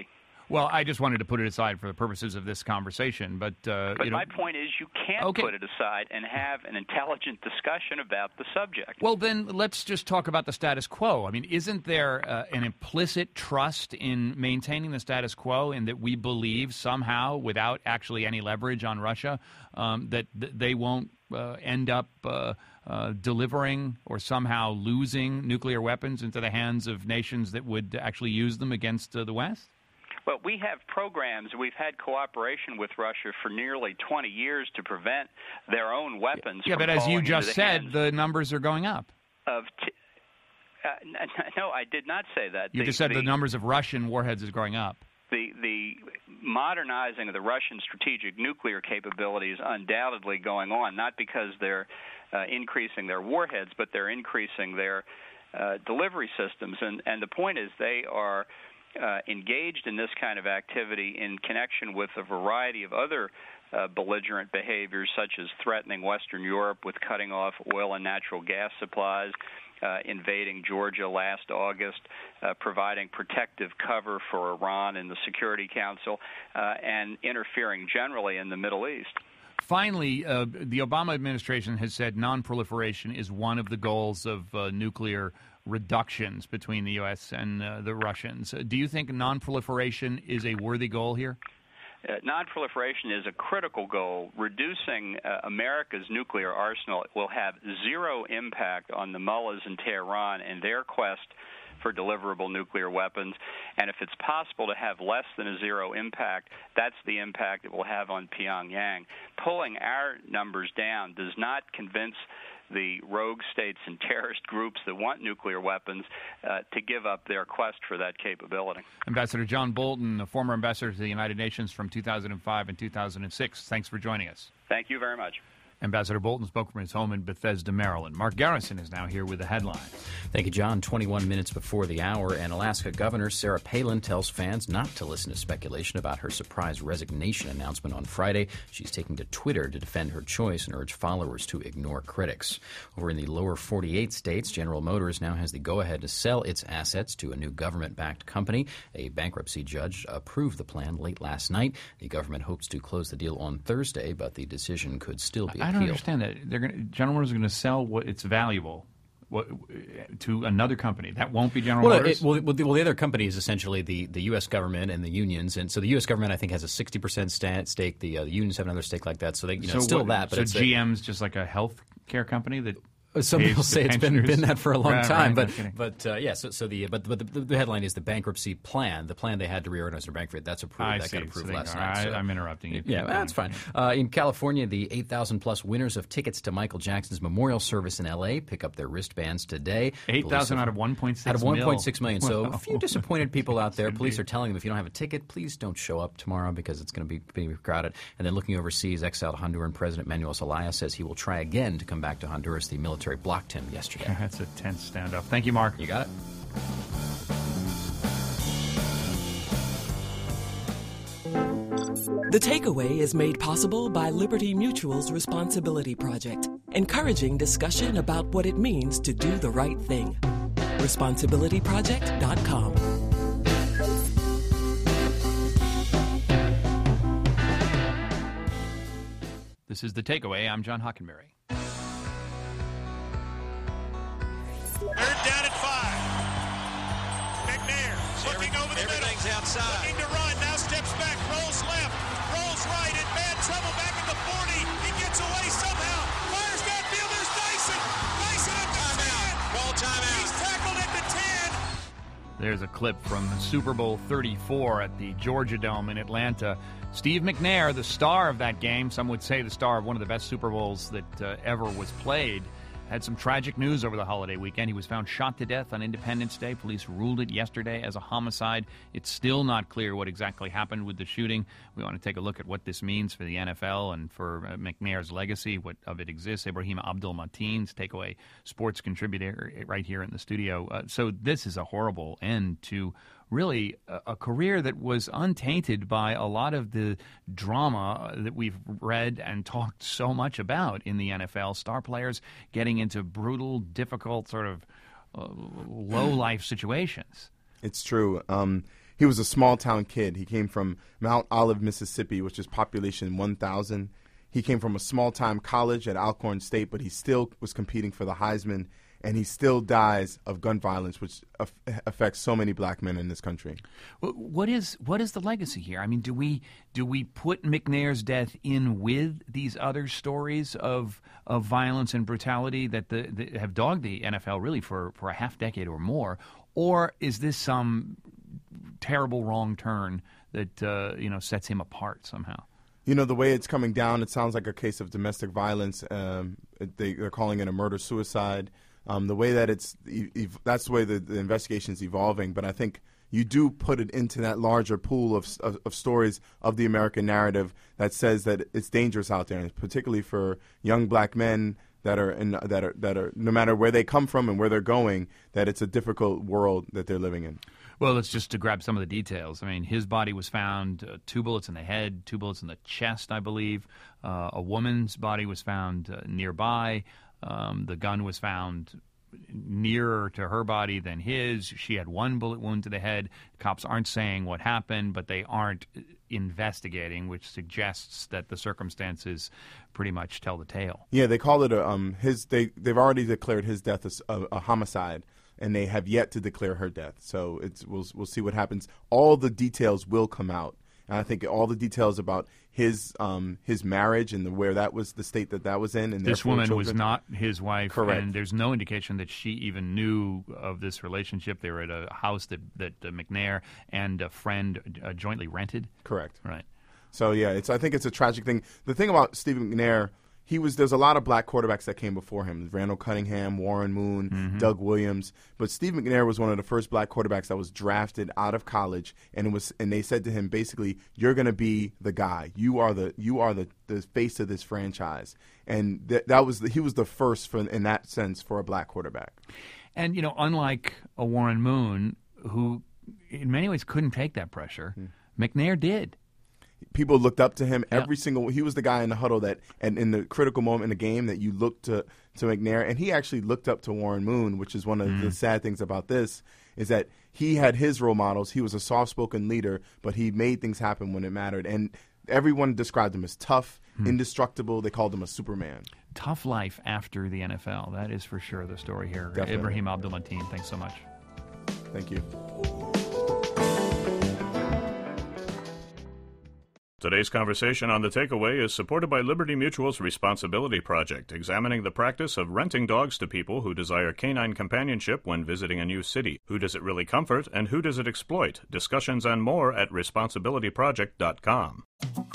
Speaker 1: Well, I just wanted to put it aside for the purposes of this conversation, but uh,
Speaker 19: but
Speaker 1: you know,
Speaker 19: my point is, you can't
Speaker 1: okay.
Speaker 19: put it aside and have an intelligent discussion about the subject.
Speaker 1: Well, then let's just talk about the status quo. I mean, isn't there uh, an implicit trust in maintaining the status quo, in that we believe somehow, without actually any leverage on Russia, um, that th- they won't uh, end up uh, uh, delivering or somehow losing nuclear weapons into the hands of nations that would actually use them against uh, the West?
Speaker 19: Well, we have programs. We've had cooperation with Russia for nearly twenty years to prevent their own weapons.
Speaker 1: Yeah,
Speaker 19: from
Speaker 1: but as you
Speaker 19: falling
Speaker 1: just
Speaker 19: into the
Speaker 1: said,
Speaker 19: hands
Speaker 1: the numbers are going up.
Speaker 19: Of t- uh, no, I did not say that.
Speaker 1: You
Speaker 19: the,
Speaker 1: just said the,
Speaker 19: the
Speaker 1: numbers of Russian warheads is going up.
Speaker 19: The the modernizing of the Russian strategic nuclear capability is undoubtedly going on, not because they're uh, increasing their warheads, but they're increasing their uh, delivery systems. And, and the point is they are uh, engaged in this kind of activity in connection with a variety of other uh, belligerent behaviors, such as threatening Western Europe with cutting off oil and natural gas supplies, Uh, invading Georgia last August, uh, providing protective cover for Iran in the Security Council, uh, and interfering generally in the Middle East.
Speaker 1: Finally, uh, the Obama administration has said non-proliferation is one of the goals of uh, nuclear reductions between the U S and uh, the Russians. Do you think non-proliferation is a worthy goal here?
Speaker 19: Uh, non-proliferation is a critical goal. Reducing uh, America's nuclear arsenal will have zero impact on the mullahs in Tehran and their quest for deliverable nuclear weapons. And if it's possible to have less than a zero impact, that's the impact it will have on Pyongyang. Pulling our numbers down does not convince the rogue states and terrorist groups that want nuclear weapons uh, to give up their quest for that capability.
Speaker 1: Ambassador John Bolton, a former ambassador to the United Nations from two thousand five and two thousand six. Thanks for joining us.
Speaker 19: Thank you very much.
Speaker 1: Ambassador Bolton spoke from his home in Bethesda, Maryland. Mark Garrison is now here with the headlines.
Speaker 18: Thank you, John. twenty-one minutes before the hour, and Alaska Governor Sarah Palin tells fans not to listen to speculation about her surprise resignation announcement on Friday. She's taking to Twitter to defend her choice and urge followers to ignore critics. Over in the lower forty-eight states, General Motors now has the go-ahead to sell its assets to a new government-backed company. A bankruptcy judge approved the plan late last night. The government hopes to close the deal on Thursday, but the decision could still be
Speaker 1: I
Speaker 18: appealed.
Speaker 1: don't understand that. They're going General Motors is going to sell what it's valuable what, to another company. That won't be General
Speaker 18: well,
Speaker 1: Motors?
Speaker 18: It, well, well, the, well, the other company is essentially the, the U S government and the unions. And so the U S government, I think, has a sixty percent stake. The, uh, the unions have another stake like that. So they, you know,
Speaker 1: so
Speaker 18: it's still
Speaker 1: what,
Speaker 18: that. But
Speaker 1: so
Speaker 18: it's
Speaker 1: G M's just like a health care company that
Speaker 18: some people say it's been been that for a long
Speaker 1: right,
Speaker 18: time,
Speaker 1: right,
Speaker 18: but but uh, yeah. So, so the but but the, the headline is the bankruptcy plan, the plan they had to reorganize their bankruptcy. That's approved.
Speaker 1: I
Speaker 18: that
Speaker 1: see.
Speaker 18: got approved
Speaker 1: so
Speaker 18: last
Speaker 1: they,
Speaker 18: night.
Speaker 1: I,
Speaker 18: So.
Speaker 1: I'm interrupting you.
Speaker 18: Yeah, well, that's fine. Uh, in California, the eight thousand plus winners of tickets to Michael Jackson's memorial service in L A pick up their wristbands today.
Speaker 1: Eight thousand out of one point six.
Speaker 18: Out of one point six million. So
Speaker 1: Wow.
Speaker 18: a few disappointed people out there. Police are telling them if you don't have a ticket, please don't show up tomorrow because it's going to be being crowded. And then looking overseas, exiled Honduran President Manuel Zelaya says he will try again to come back to Honduras. The military blocked him yesterday.
Speaker 1: That's a tense standoff. Thank you, Mark.
Speaker 18: You got it.
Speaker 4: The Takeaway is made possible by Liberty Mutual's Responsibility Project, encouraging discussion about what it means to do the right thing. responsibility project dot com.
Speaker 1: This is The Takeaway. I'm John Hockenberry.
Speaker 20: Third down at five. McNair looking over the middle. Outside. Looking to run. Now steps back. Rolls left. Rolls right. In bad trouble back at the forty. He gets away somehow. Fires downfield. There's Dyson. Dyson at the ten. Ball timeout. He's tackled at the ten.
Speaker 1: There's a clip from Super Bowl thirty-four at the Georgia Dome in Atlanta. Steve McNair, the star of that game, some would say the star of one of the best Super Bowls that uh, ever was played, had some tragic news over the holiday weekend. He was found shot to death on Independence Day. Police ruled it yesterday as a homicide. It's still not clear what exactly happened with the shooting. We want to take a look at what this means for the N F L and for uh, McNair's legacy, what of it exists. Ibrahim Abdul-Mateen, Takeaway sports contributor right here in the studio. Uh, so this is a horrible end to really a, a career that was untainted by a lot of the drama that we've read and talked so much about in the N F L. Star players getting into brutal, difficult, sort of uh, low-life situations.
Speaker 21: It's true. Um, he was a small town kid. He came from Mount Olive, Mississippi, which is population one thousand. He came from a small-time college at Alcorn State, but he still was competing for the Heisman, and he still dies of gun violence, which af- affects so many black men in this country.
Speaker 1: What is what is the legacy here? I mean, do we do we put McNair's death in with these other stories of of violence and brutality that, the, that have dogged the N F L really for, for a half decade or more, or is this some terrible wrong turn that uh, you know sets him apart somehow?
Speaker 21: You know, the way it's coming down, it sounds like a case of domestic violence. Um, they, they're calling it a murder-suicide. Um, the way that it's – that's the way the, the investigation is evolving. But I think you do put it into that larger pool of, of, of stories of the American narrative that says that it's dangerous out there, and particularly for young black men that are in, that are that are no matter where they come from and where they're going, that it's a difficult world that they're living in.
Speaker 1: Well, it's just to grab some of the details. I mean, his body was found, uh, two bullets in the head, two bullets in the chest, I believe. Uh, a woman's body was found uh, nearby. Um, the gun was found nearer to her body than his. She had one bullet wound to the head. Cops aren't saying what happened, but they aren't investigating, which suggests that the circumstances pretty much tell the tale.
Speaker 21: Yeah, they call it a um his. They they've already declared his death as a, a homicide. And they have yet to declare her death. So it's we'll we'll see what happens. All the details will come out, and I think all the details about his um his marriage and the, where that was the state that that was in. And
Speaker 1: this woman children. was not his wife.
Speaker 21: Correct.
Speaker 1: And there's no indication that she even knew of this relationship. They were at a house that that uh, McNair and a friend uh, jointly rented.
Speaker 21: Correct.
Speaker 1: Right.
Speaker 21: So yeah, it's I think it's a tragic thing. The thing about Stephen McNair. He was. There's a lot of black quarterbacks that came before him: Randall Cunningham, Warren Moon, mm-hmm. Doug Williams. But Steve McNair was one of the first black quarterbacks that was drafted out of college, and it was. And they said to him, basically, "You're going to be the guy. You are the. You are the, the face of this franchise." And th- that was. The, he was the first, for, in that sense, for a black quarterback.
Speaker 1: And you know, unlike a Warren Moon, who in many ways couldn't take that pressure, mm-hmm. McNair did.
Speaker 21: People looked up to him every
Speaker 1: yeah.
Speaker 21: single. He was the guy in the huddle that, and in the critical moment in the game, that you looked to to McNair, and he actually looked up to Warren Moon, which is one of mm. the sad things about this is that he had his role models. He was a soft-spoken leader, but he made things happen when it mattered, and everyone described him as tough, mm. indestructible. They called him a Superman.
Speaker 1: Tough life after the N F L. That is for sure the story here.
Speaker 21: Definitely.
Speaker 1: Ibrahim Abdul-Mateen, thanks so much.
Speaker 21: Thank you.
Speaker 7: Today's conversation on The Takeaway is supported by Liberty Mutual's Responsibility Project, examining the practice of renting dogs to people who desire canine companionship when visiting a new city. Who does it really comfort, and who does it exploit? Discussions and more at responsibility project dot com.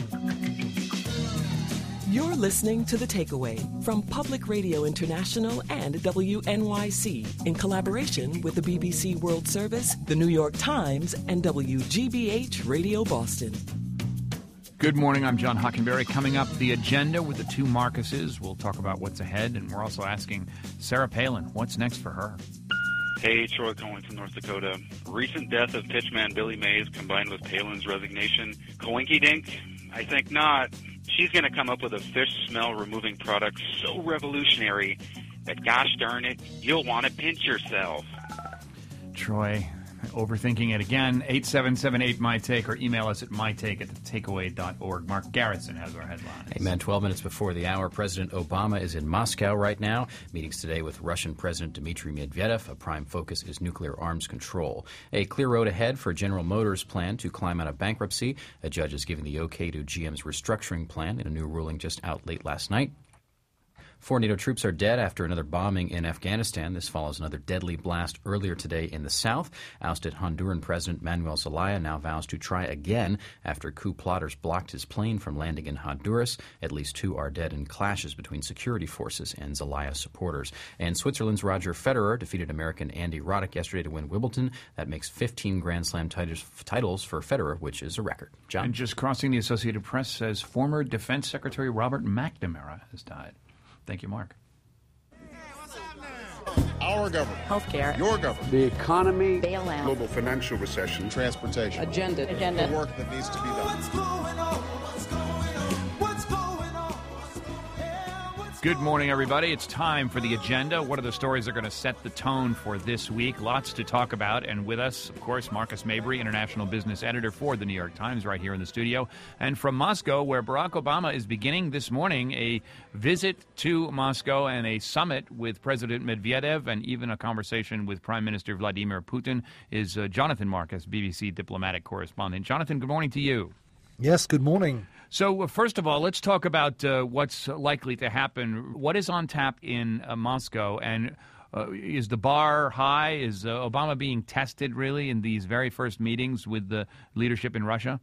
Speaker 4: You're listening to The Takeaway from Public Radio International and W N Y C in collaboration with the B B C World Service, the New York Times, and W G B H Radio Boston.
Speaker 1: Good morning. I'm John Hockenberry. Coming up, the agenda with the two Marcuses. We'll talk about what's ahead, and we're also asking Sarah Palin, what's next for her?
Speaker 22: Hey, Troy calling from North Dakota. Recent death of pitchman Billy Mays combined with Palin's resignation. Coinky dink? I think not. She's going to come up with a fish smell removing product so revolutionary that, gosh darn it, you'll want to pinch yourself.
Speaker 1: Troy, overthinking it again. eight seven seven eight my take or email us at mytake at the takeaway dot org. Mark Garrison has our headlines.
Speaker 18: Amen. twelve minutes before the hour, President Obama is in Moscow right now. Meetings today with Russian President Dmitry Medvedev. A prime focus is nuclear arms control. A clear road ahead for General Motors' plan to climb out of bankruptcy. A judge is giving the okay to G M's restructuring plan in a new ruling just out late last night. Four NATO troops are dead after another bombing in Afghanistan. This follows another deadly blast earlier today in the south. Ousted Honduran President Manuel Zelaya now vows to try again after coup plotters blocked his plane from landing in Honduras. At least two are dead in clashes between security forces and Zelaya supporters. And Switzerland's Roger Federer defeated American Andy Roddick yesterday to win Wimbledon. That makes fifteen Grand Slam titles, titles for Federer, which is a record. John?
Speaker 1: And just crossing, the Associated Press says former Defense Secretary Robert McNamara has died. Thank you, Mark.
Speaker 23: Our government.
Speaker 15: Healthcare.
Speaker 23: Your government.
Speaker 24: The economy.
Speaker 15: Bailout.
Speaker 23: Global financial recession.
Speaker 24: Transportation.
Speaker 15: Agenda. Agenda.
Speaker 23: The work that needs to be done. What's going on? What's going on? What's going on? Yeah, what's
Speaker 1: Good morning, everybody. It's time for the agenda. What are the stories that are going to set the tone for this week? Lots to talk about. And with us, of course, Marcus Mabry, international business editor for the New York Times, right here in the studio. And from Moscow, where Barack Obama is beginning this morning a visit to Moscow and a summit with President Medvedev and even a conversation with Prime Minister Vladimir Putin, is uh, Jonathan Marcus, B B C diplomatic correspondent. Jonathan, good morning to you.
Speaker 3: Yes, good morning.
Speaker 1: So, uh, first of all, let's talk about uh, what's likely to happen. What is on tap in uh, Moscow, and uh, is the bar high? Is uh, Obama being tested, really, in these very first meetings with the leadership in Russia?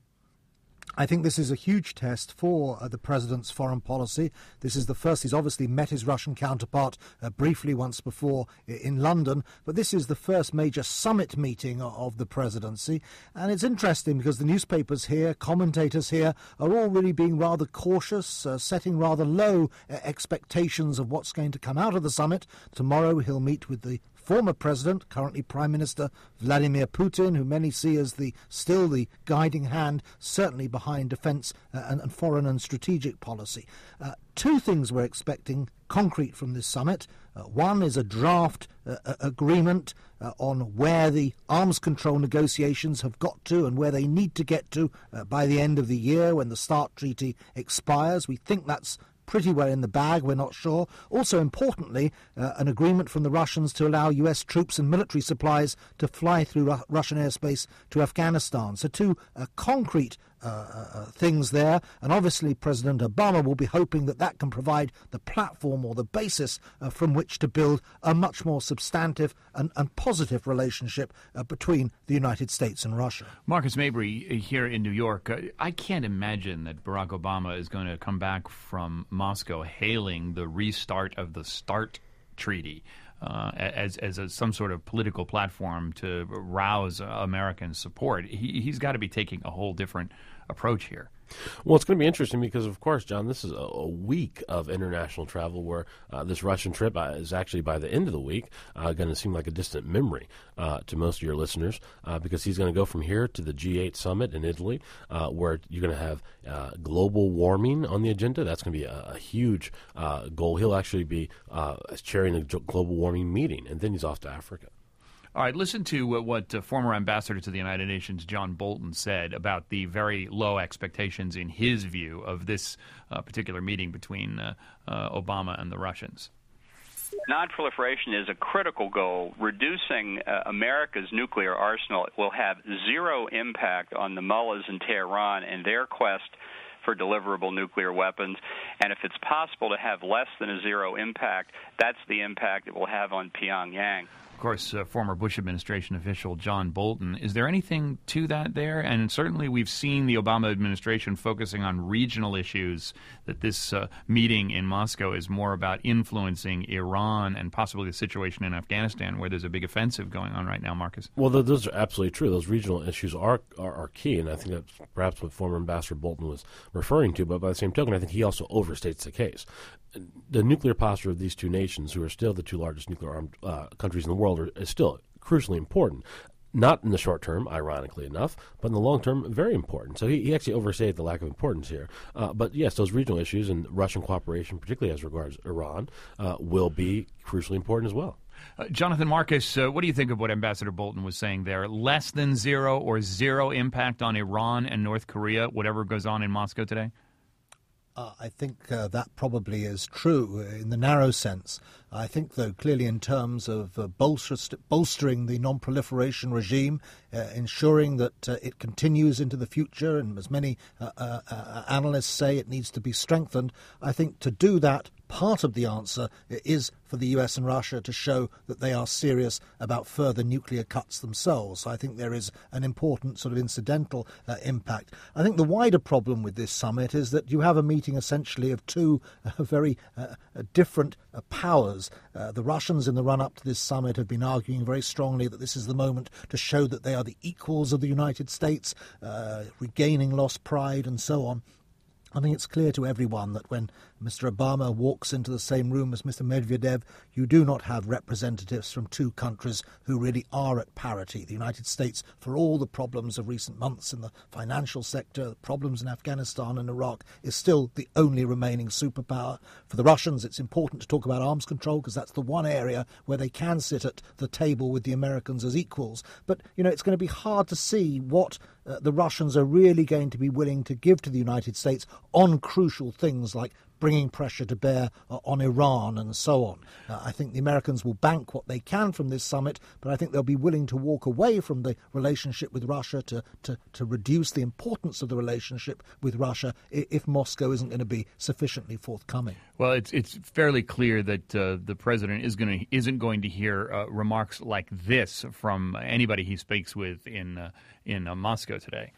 Speaker 3: I think this is a huge test for uh, the president's foreign policy. This is the first. He's obviously met his Russian counterpart uh, briefly once before in London, but this is the first major summit meeting of the presidency. And it's interesting because the newspapers here, commentators here, are all really being rather cautious, uh, setting rather low uh, expectations of what's going to come out of the summit. Tomorrow he'll meet with the former president, currently Prime Minister Vladimir Putin, who many see as the still the guiding hand, certainly behind defence uh, and, and foreign and strategic policy. Uh, two things we're expecting concrete from this summit. Uh, one is a draft uh, agreement uh, on where the arms control negotiations have got to and where they need to get to uh, by the end of the year when the START treaty expires. We think that's pretty well in the bag, we're not sure. Also, importantly, uh, an agreement from the Russians to allow U S troops and military supplies to fly through Ru- Russian airspace to Afghanistan. So two uh, concrete uh, uh, things there, and obviously President Obama will be hoping that that can provide the platform or the basis uh, from which to build a much more substantive and, and positive relationship uh, between the United States and Russia.
Speaker 1: Marcus Mabry here in New York. Uh, I can't imagine that Barack Obama is going to come back from Moscow hailing the restart of the START treaty uh, as as a, some sort of political platform to rouse American support. He, he's got to be taking a whole different approach here.
Speaker 8: Well, it's going to be interesting because, of course, John, this is a, a week of international travel where uh, this Russian trip uh, is actually, by the end of the week, uh, going to seem like a distant memory uh, to most of your listeners uh, because he's going to go from here to the G eight summit in Italy uh, where you're going to have uh, global warming on the agenda. That's going to be a, a huge uh, goal. He'll actually be uh, chairing a global warming meeting, and then he's off to Africa.
Speaker 1: All right, listen to uh, what uh, former ambassador to the United Nations John Bolton said about the very low expectations, in his view, of this uh, particular meeting between uh, uh, Obama and the Russians.
Speaker 19: Non-proliferation is a critical goal. Reducing uh, America's nuclear arsenal will have zero impact on the mullahs in Tehran and their quest for deliverable nuclear weapons. And if it's possible to have less than a zero impact, that's the impact it will have on Pyongyang.
Speaker 1: Of course, uh, former Bush administration official John Bolton. Is there anything to that there? And certainly we've seen the Obama administration focusing on regional issues, that this uh, meeting in Moscow is more about influencing Iran and possibly the situation in Afghanistan, where there's a big offensive going on right now, Marcus.
Speaker 8: Well, those are absolutely true. Those regional issues are, are, are key, and I think that's perhaps what former Ambassador Bolton was referring to. But by the same token, I think he also overstates the case. The nuclear posture of these two nations, who are still the two largest nuclear armed uh, countries in the world, are, is still crucially important. Not in the short term, ironically enough, but in the long term, very important. So he, he actually overstated the lack of importance here. Uh, but yes, those regional issues and Russian cooperation, particularly as regards Iran, uh, will be crucially important as well.
Speaker 1: Uh, Jonathan Marcus, uh, what do you think of what Ambassador Bolton was saying there? Less than zero or zero impact on Iran and North Korea, whatever goes on in Moscow today?
Speaker 3: Uh, I think uh, that probably is true in the narrow sense. I think, though, clearly in terms of uh, bolster, bolstering the non-proliferation regime, uh, ensuring that uh, it continues into the future, and as many uh, uh, uh, analysts say, it needs to be strengthened, I think to do that, part of the answer is for the U S and Russia to show that they are serious about further nuclear cuts themselves. So I think there is an important sort of incidental uh, impact. I think the wider problem with this summit is that you have a meeting essentially of two uh, very uh, different uh, powers. Uh, the Russians in the run-up to this summit have been arguing very strongly that this is the moment to show that they are the equals of the United States, uh, regaining lost pride and so on. I think it's clear to everyone that when Mister Obama walks into the same room as Mister Medvedev, you do not have representatives from two countries who really are at parity. The United States, for all the problems of recent months in the financial sector, the problems in Afghanistan and Iraq, is still the only remaining superpower. For the Russians, it's important to talk about arms control because that's the one area where they can sit at the table with the Americans as equals. But, you know, it's going to be hard to see what uh, the Russians are really going to be willing to give to the United States on crucial things like bringing pressure to bear uh, on Iran and so on. Uh, I think the Americans will bank what they can from this summit, but I think they'll be willing to walk away from the relationship with Russia to, to, to reduce the importance of the relationship with Russia if Moscow isn't going to be sufficiently forthcoming.
Speaker 1: Well, it's it's fairly clear that uh, the president is going to isn't going to hear uh, remarks like this from anybody he speaks with in uh, in uh, Moscow today.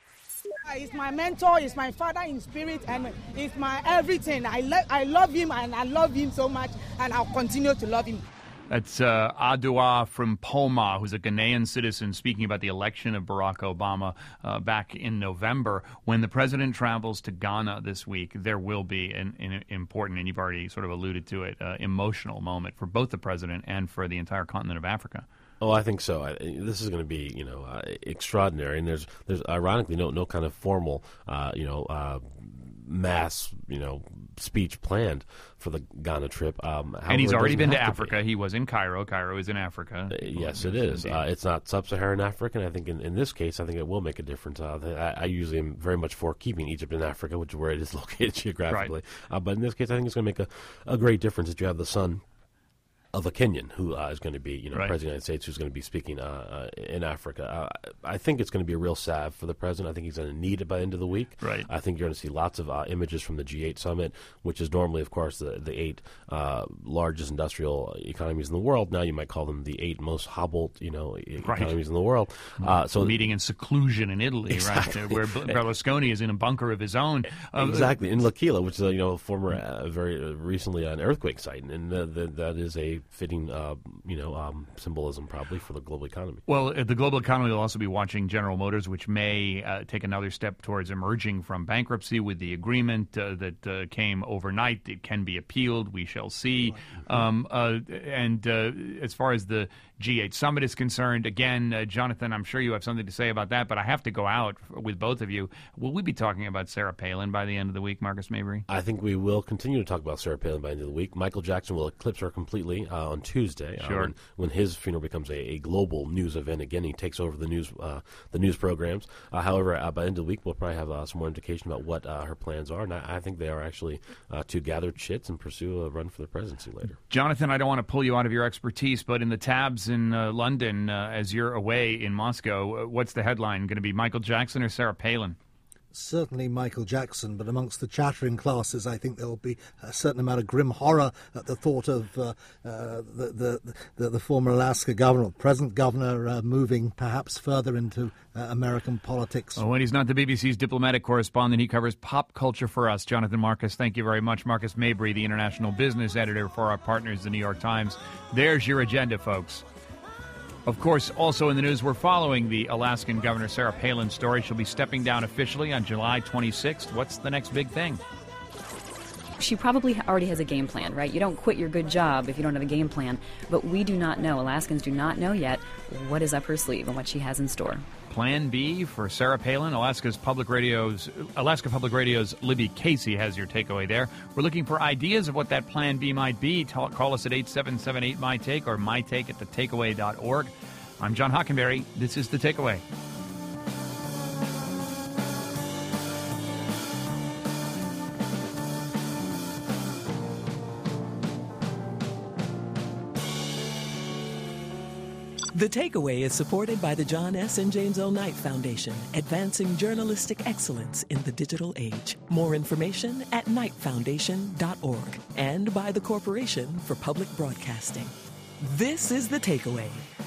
Speaker 2: He's my mentor, he's my father in spirit, and he's my everything. I, lo- I love him, and I love him so much, and I'll continue to love him.
Speaker 1: That's uh, Adua from Poma, who's a Ghanaian citizen, speaking about the election of Barack Obama uh, back in November. When the president travels to Ghana this week, there will be an, an important, and you've already sort of alluded to it, uh, emotional moment for both the president and for the entire continent of Africa.
Speaker 8: Oh, I think so. I, this is going to be, you know, uh, extraordinary, and there's, there's ironically no, no kind of formal, uh, you know, uh, mass, you know, speech planned for the Ghana trip. Um,
Speaker 1: and he's already been to Africa. Be. He was in Cairo. Cairo is in Africa.
Speaker 8: Uh, yes, it is. Uh, it's not sub-Saharan Africa, and I think in, in this case, I think it will make a difference. Uh, I, I usually am very much for keeping Egypt in Africa, which is where it is located geographically. Right. Uh, but in this case, I think it's going to make a, a great difference that you have the son of a Kenyan who uh, is going to be, you know,
Speaker 1: right.
Speaker 8: president of the United States, who's going to be speaking uh, uh, in Africa. Uh, I think it's going to be a real salve for the president. I think he's going to need it by the end of the week.
Speaker 1: Right.
Speaker 8: I think you're going to see lots of uh, images from the G eight summit, which is normally, of course, the, the eight uh, largest industrial economies in the world. Now you might call them the eight most hobbled, you know, right. economies in the world.
Speaker 1: Uh, so meeting in seclusion in Italy,
Speaker 8: exactly.
Speaker 1: right, where Berlusconi is in a bunker of his own.
Speaker 8: Uh, exactly, in L'Aquila, which is a, you know, former, uh, very uh, recently an earthquake site, and uh, the, that is a fitting Uh, you know, um, symbolism probably for the global economy.
Speaker 1: Well, uh, the global economy will also be watching General Motors, which may uh, take another step towards emerging from bankruptcy with the agreement uh, that uh, came overnight. It can be appealed. We shall see. Um, uh, and uh, as far as the G eight summit is concerned, again, uh, Jonathan, I'm sure you have something to say about that, but I have to go out with both of you. Will we be talking about Sarah Palin by the end of the week, Marcus Mabry?
Speaker 8: I think we will continue to talk about Sarah Palin by the end of the week. Michael Jackson will eclipse her completely uh, on Tuesday.
Speaker 1: Sure.
Speaker 8: Uh, when, when his funeral becomes a, a global news event again, he takes over the news uh, the news programs. Uh, however, uh, by the end of the week, we'll probably have uh, some more indication about what uh, her plans are, and I, I think they are actually uh, to gather chits and pursue a run for the presidency later.
Speaker 1: Jonathan, I don't want to pull you out of your expertise, but in the tabs in uh, London, uh, as you're away in Moscow, uh, what's the headline going to be? Michael Jackson or Sarah Palin?
Speaker 3: Certainly Michael Jackson, but amongst the chattering classes, I think there will be a certain amount of grim horror at the thought of uh, uh, the, the, the the former Alaska governor, present governor, uh, moving perhaps further into uh, American politics.
Speaker 1: Well, when he's not the B B C's diplomatic correspondent, he covers pop culture for us. Jonathan Marcus, thank you very much. Marcus Mabry, the international business editor for our partners, the New York Times. There's your agenda, folks. Of course, also in the news, we're following the Alaskan Governor Sarah Palin story. She'll be stepping down officially on July twenty-sixth. What's the next big thing?
Speaker 5: She probably already has a game plan, right? You don't quit your good job if you don't have a game plan. But we do not know, Alaskans do not know yet, what is up her sleeve and what she has in store.
Speaker 1: Plan B for Sarah Palin. Alaska's Public Radio's Alaska Public Radio's Libby Casey has your takeaway there. We're looking for ideas of what that Plan B might be. Tell, call us at eight seven seven eight my take or my take at the takeaway dot org. I'm John Hockenberry. This is The Takeaway.
Speaker 4: The Takeaway is supported by the John S. and James L. Knight Foundation, advancing journalistic excellence in the digital age. More information at knight foundation dot org and by the Corporation for Public Broadcasting. This is The Takeaway.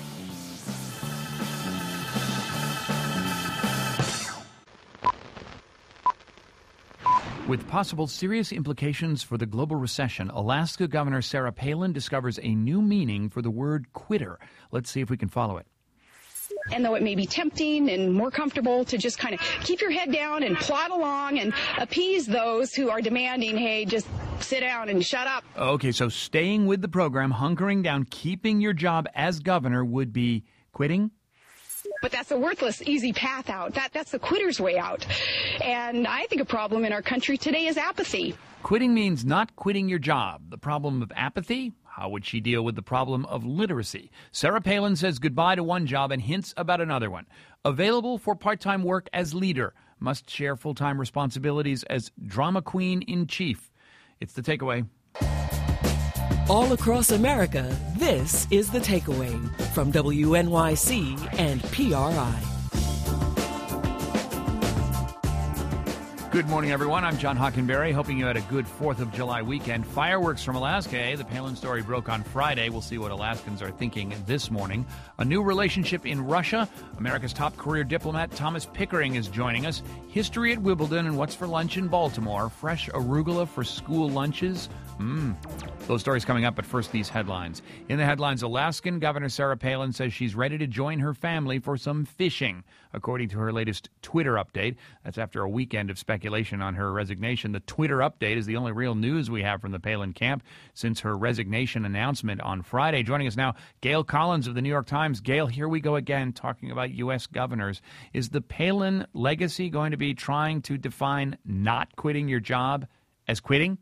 Speaker 1: With possible serious implications for the global recession, Alaska Governor Sarah Palin discovers a new meaning for the word quitter. Let's see if we can follow it.
Speaker 6: And though it may be tempting and more comfortable to just kind of keep your head down and plod along and appease those who are demanding, hey, just sit down and shut up.
Speaker 1: Okay, so staying with the program, hunkering down, keeping your job as governor would be quitting?
Speaker 6: But that's a worthless, easy path out. That That's the quitter's way out. And I think a problem in our country today is apathy.
Speaker 1: Quitting means not quitting your job. The problem of apathy? How would she deal with the problem of literacy? Sarah Palin says goodbye to one job and hints about another one. Available for part-time work as leader. Must share full-time responsibilities as drama queen in chief. It's The Takeaway.
Speaker 4: All across America, this is The Takeaway from W N Y C and P R I.
Speaker 1: Good morning, everyone. I'm John Hockenberry, hoping you had a good fourth of July weekend. Fireworks from Alaska. The Palin story broke on Friday. We'll see what Alaskans are thinking this morning. A new relationship in Russia. America's top career diplomat Thomas Pickering is joining us. History at Wimbledon and what's for lunch in Baltimore. Fresh arugula for school lunches. Mmm. Those stories coming up, but first these headlines. In the headlines, Alaskan Governor Sarah Palin says she's ready to join her family for some fishing, according to her latest Twitter update. That's after a weekend of speculation on her resignation. The Twitter update is the only real news we have from the Palin camp since her resignation announcement on Friday. Joining us now, Gail Collins of the New York Times. Gail, here we go again talking about U S governors. Is the Palin legacy going to be trying to define not quitting your job as quitting?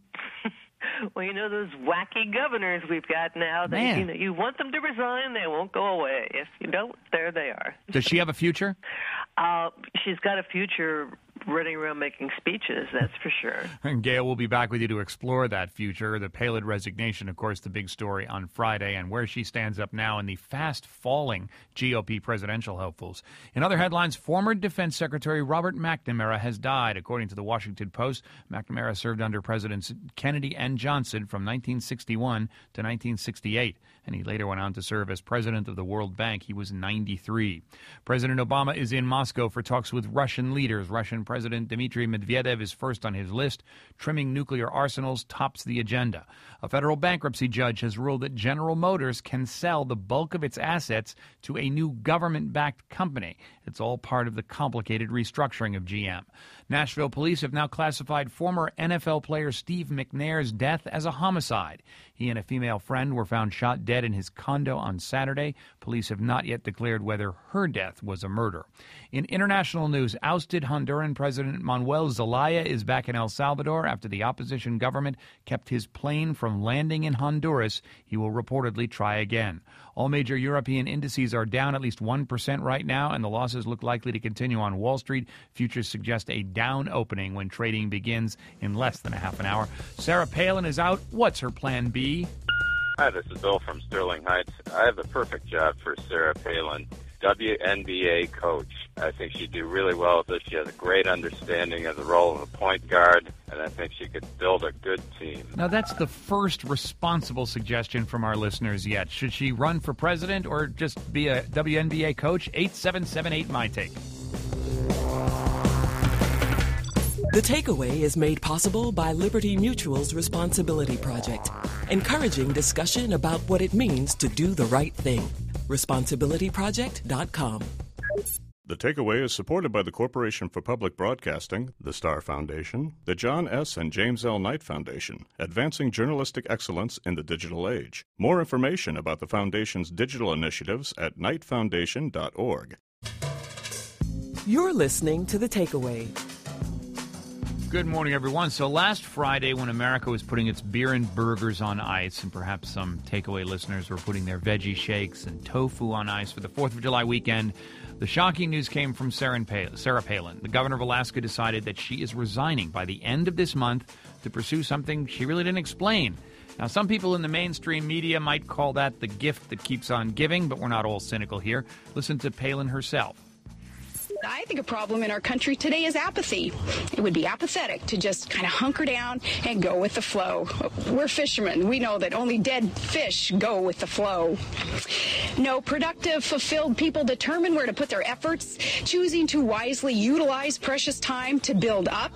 Speaker 9: Well, you know, those wacky governors we've got now, they,
Speaker 1: Man.
Speaker 9: you know, you want them to resign, they won't go away. If you don't, there they are.
Speaker 1: Does she have a future?
Speaker 9: Uh, she's got a future running around making speeches, that's for sure.
Speaker 1: And Gail, we'll be back with you to explore that future. The Palin resignation, of course, the big story on Friday, and where she stands up now in the fast-falling G O P presidential hopefuls. In other headlines, former Defense Secretary Robert McNamara has died. According to the Washington Post, McNamara served under Presidents Kennedy and Johnson from nineteen sixty-one to nineteen sixty-eight, and he later went on to serve as president of the World Bank. He was ninety-three. President Obama is in Moscow for talks with Russian leaders. Russian President Dmitry Medvedev is first on his list. Trimming nuclear arsenals tops the agenda. A federal bankruptcy judge has ruled that General Motors can sell the bulk of its assets to a new government-backed company. It's all part of the complicated restructuring of G M. Nashville police have now classified former N F L player Steve McNair's death as a homicide. He and a female friend were found shot dead in his condo on Saturday. Police have not yet declared whether her death was a murder. In international news, ousted Honduran President Manuel Zelaya is back in El Salvador after the opposition government kept his plane from landing in Honduras. He will reportedly try again. All major European indices are down at least one percent right now, and the losses look likely to continue on Wall Street. Futures suggest a down opening when trading begins in less than a half an hour. Sarah Palin is out. What's her plan B?
Speaker 10: Hi, this is Bill from Sterling Heights. I have the perfect job for Sarah Palin, W N B A coach. I think she'd do really well with this. She has a great understanding of the role of a point guard, and I think she could build a good team.
Speaker 1: Now, that's the first responsible suggestion from our listeners yet. Should she run for president or just be a W N B A coach? eight seven seven eight, my take.
Speaker 4: The Takeaway is made possible by Liberty Mutual's Responsibility Project, encouraging discussion about what it means to do the right thing. responsibility project dot com.
Speaker 7: The Takeaway is supported by the Corporation for Public Broadcasting, the Star Foundation, the John S. and James L. Knight Foundation, advancing journalistic excellence in the digital age. More information about the Foundation's digital initiatives at knight foundation dot org.
Speaker 4: You're listening to The Takeaway.
Speaker 1: Good morning, everyone. So last Friday, when America was putting its beer and burgers on ice, and perhaps some takeaway listeners were putting their veggie shakes and tofu on ice for the fourth of July weekend, the shocking news came from Sarah Palin. The governor of Alaska decided that she is resigning by the end of this month to pursue something she really didn't explain. Now, some people in the mainstream media might call that the gift that keeps on giving, but we're not all cynical here. Listen to Palin herself.
Speaker 6: I think a problem in our country today is apathy. It would be apathetic to just kind of hunker down and go with the flow. We're fishermen. We know that only dead fish go with the flow. No, productive, fulfilled people determine where to put their efforts, choosing to wisely utilize precious time to build up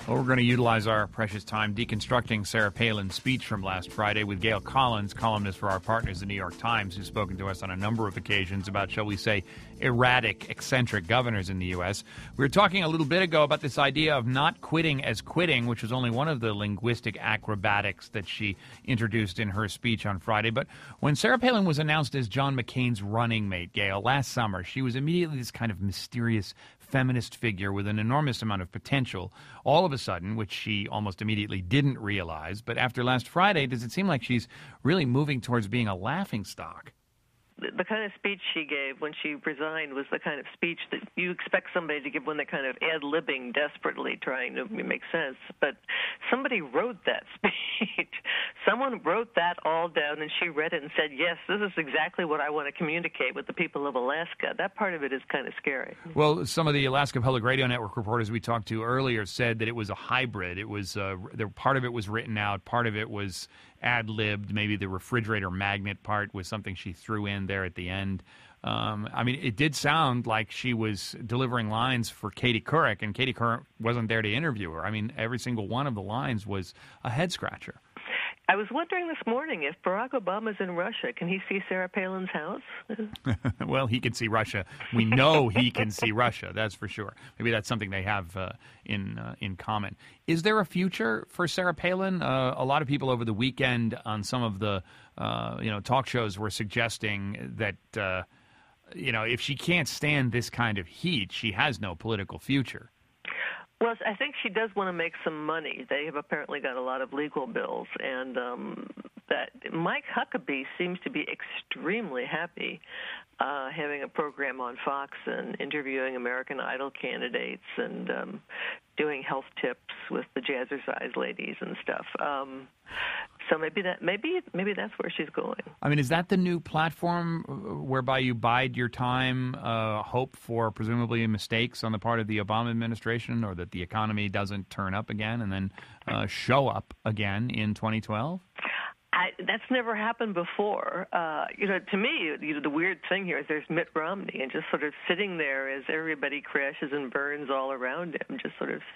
Speaker 1: Well, we're going to utilize our precious time deconstructing Sarah Palin's speech from last Friday with Gail Collins, columnist for our partners, the New York Times, who's spoken to us on a number of occasions about, shall we say, erratic, eccentric governors in the U S. We were talking a little bit ago about this idea of not quitting as quitting, which was only one of the linguistic acrobatics that she introduced in her speech on Friday. But when Sarah Palin was announced as John McCain's running mate, Gail, last summer, she was immediately this kind of mysterious feminist figure with an enormous amount of potential, all of a sudden, which she almost immediately didn't realize. But after last Friday, does it seem like she's really moving towards being a laughingstock?
Speaker 9: The kind of speech she gave when she resigned was the kind of speech that you expect somebody to give when they're kind of ad-libbing, desperately trying to make sense. But somebody wrote that speech. Someone wrote that all down, and she read it and said, yes, this is exactly what I want to communicate with the people of Alaska. That part of it is kind of scary.
Speaker 1: Well, some of the Alaska Public Radio Network reporters we talked to earlier said that it was a hybrid. It was uh, there, part of it was written out, part of it was ad-libbed. Maybe the refrigerator magnet part was something she threw in there at the end. Um, I mean, it did sound like she was delivering lines for Katie Couric, and Katie Couric wasn't there to interview her. I mean, every single one of the lines was a head-scratcher.
Speaker 9: I was wondering this morning if Barack Obama's in Russia, can he see Sarah Palin's house?
Speaker 1: Well, he can see Russia. We know he can see Russia, that's for sure. Maybe that's something they have uh, in uh, in common. Is there a future for Sarah Palin? Uh, a lot of people over the weekend on some of the uh, you know talk shows were suggesting that uh, you know if she can't stand this kind of heat, she has no political future.
Speaker 9: Well, I think she does want to make some money. They have apparently got a lot of legal bills, and um, that Mike Huckabee seems to be extremely happy uh, having a program on Fox and interviewing American Idol candidates and um, doing health tips with the Jazzercise ladies and stuff. Um, so maybe that maybe maybe that's where she's going.
Speaker 1: I mean, is that the new platform whereby you bide your time, uh, hope for presumably mistakes on the part of the Obama administration, or that the economy doesn't turn up again and then uh, show up again in twenty twelve?
Speaker 9: I, that's never happened before. Uh, you know, to me, you know, the weird thing here is there's Mitt Romney, and just sort of sitting there as everybody crashes and burns all around him, just sort of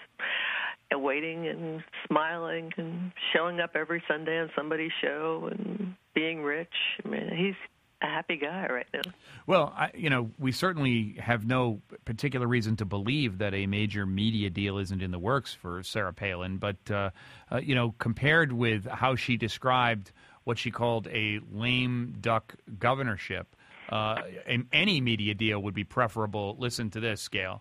Speaker 9: waiting and smiling and showing up every Sunday on somebody's show and being rich. I mean, he's a happy guy right now.
Speaker 1: Well, I, you know, we certainly have no particular reason to believe that a major media deal isn't in the works for Sarah Palin. But, uh, uh, you know, compared with how she described what she called a lame duck governorship, uh, any media deal would be preferable. Listen to this, Gail.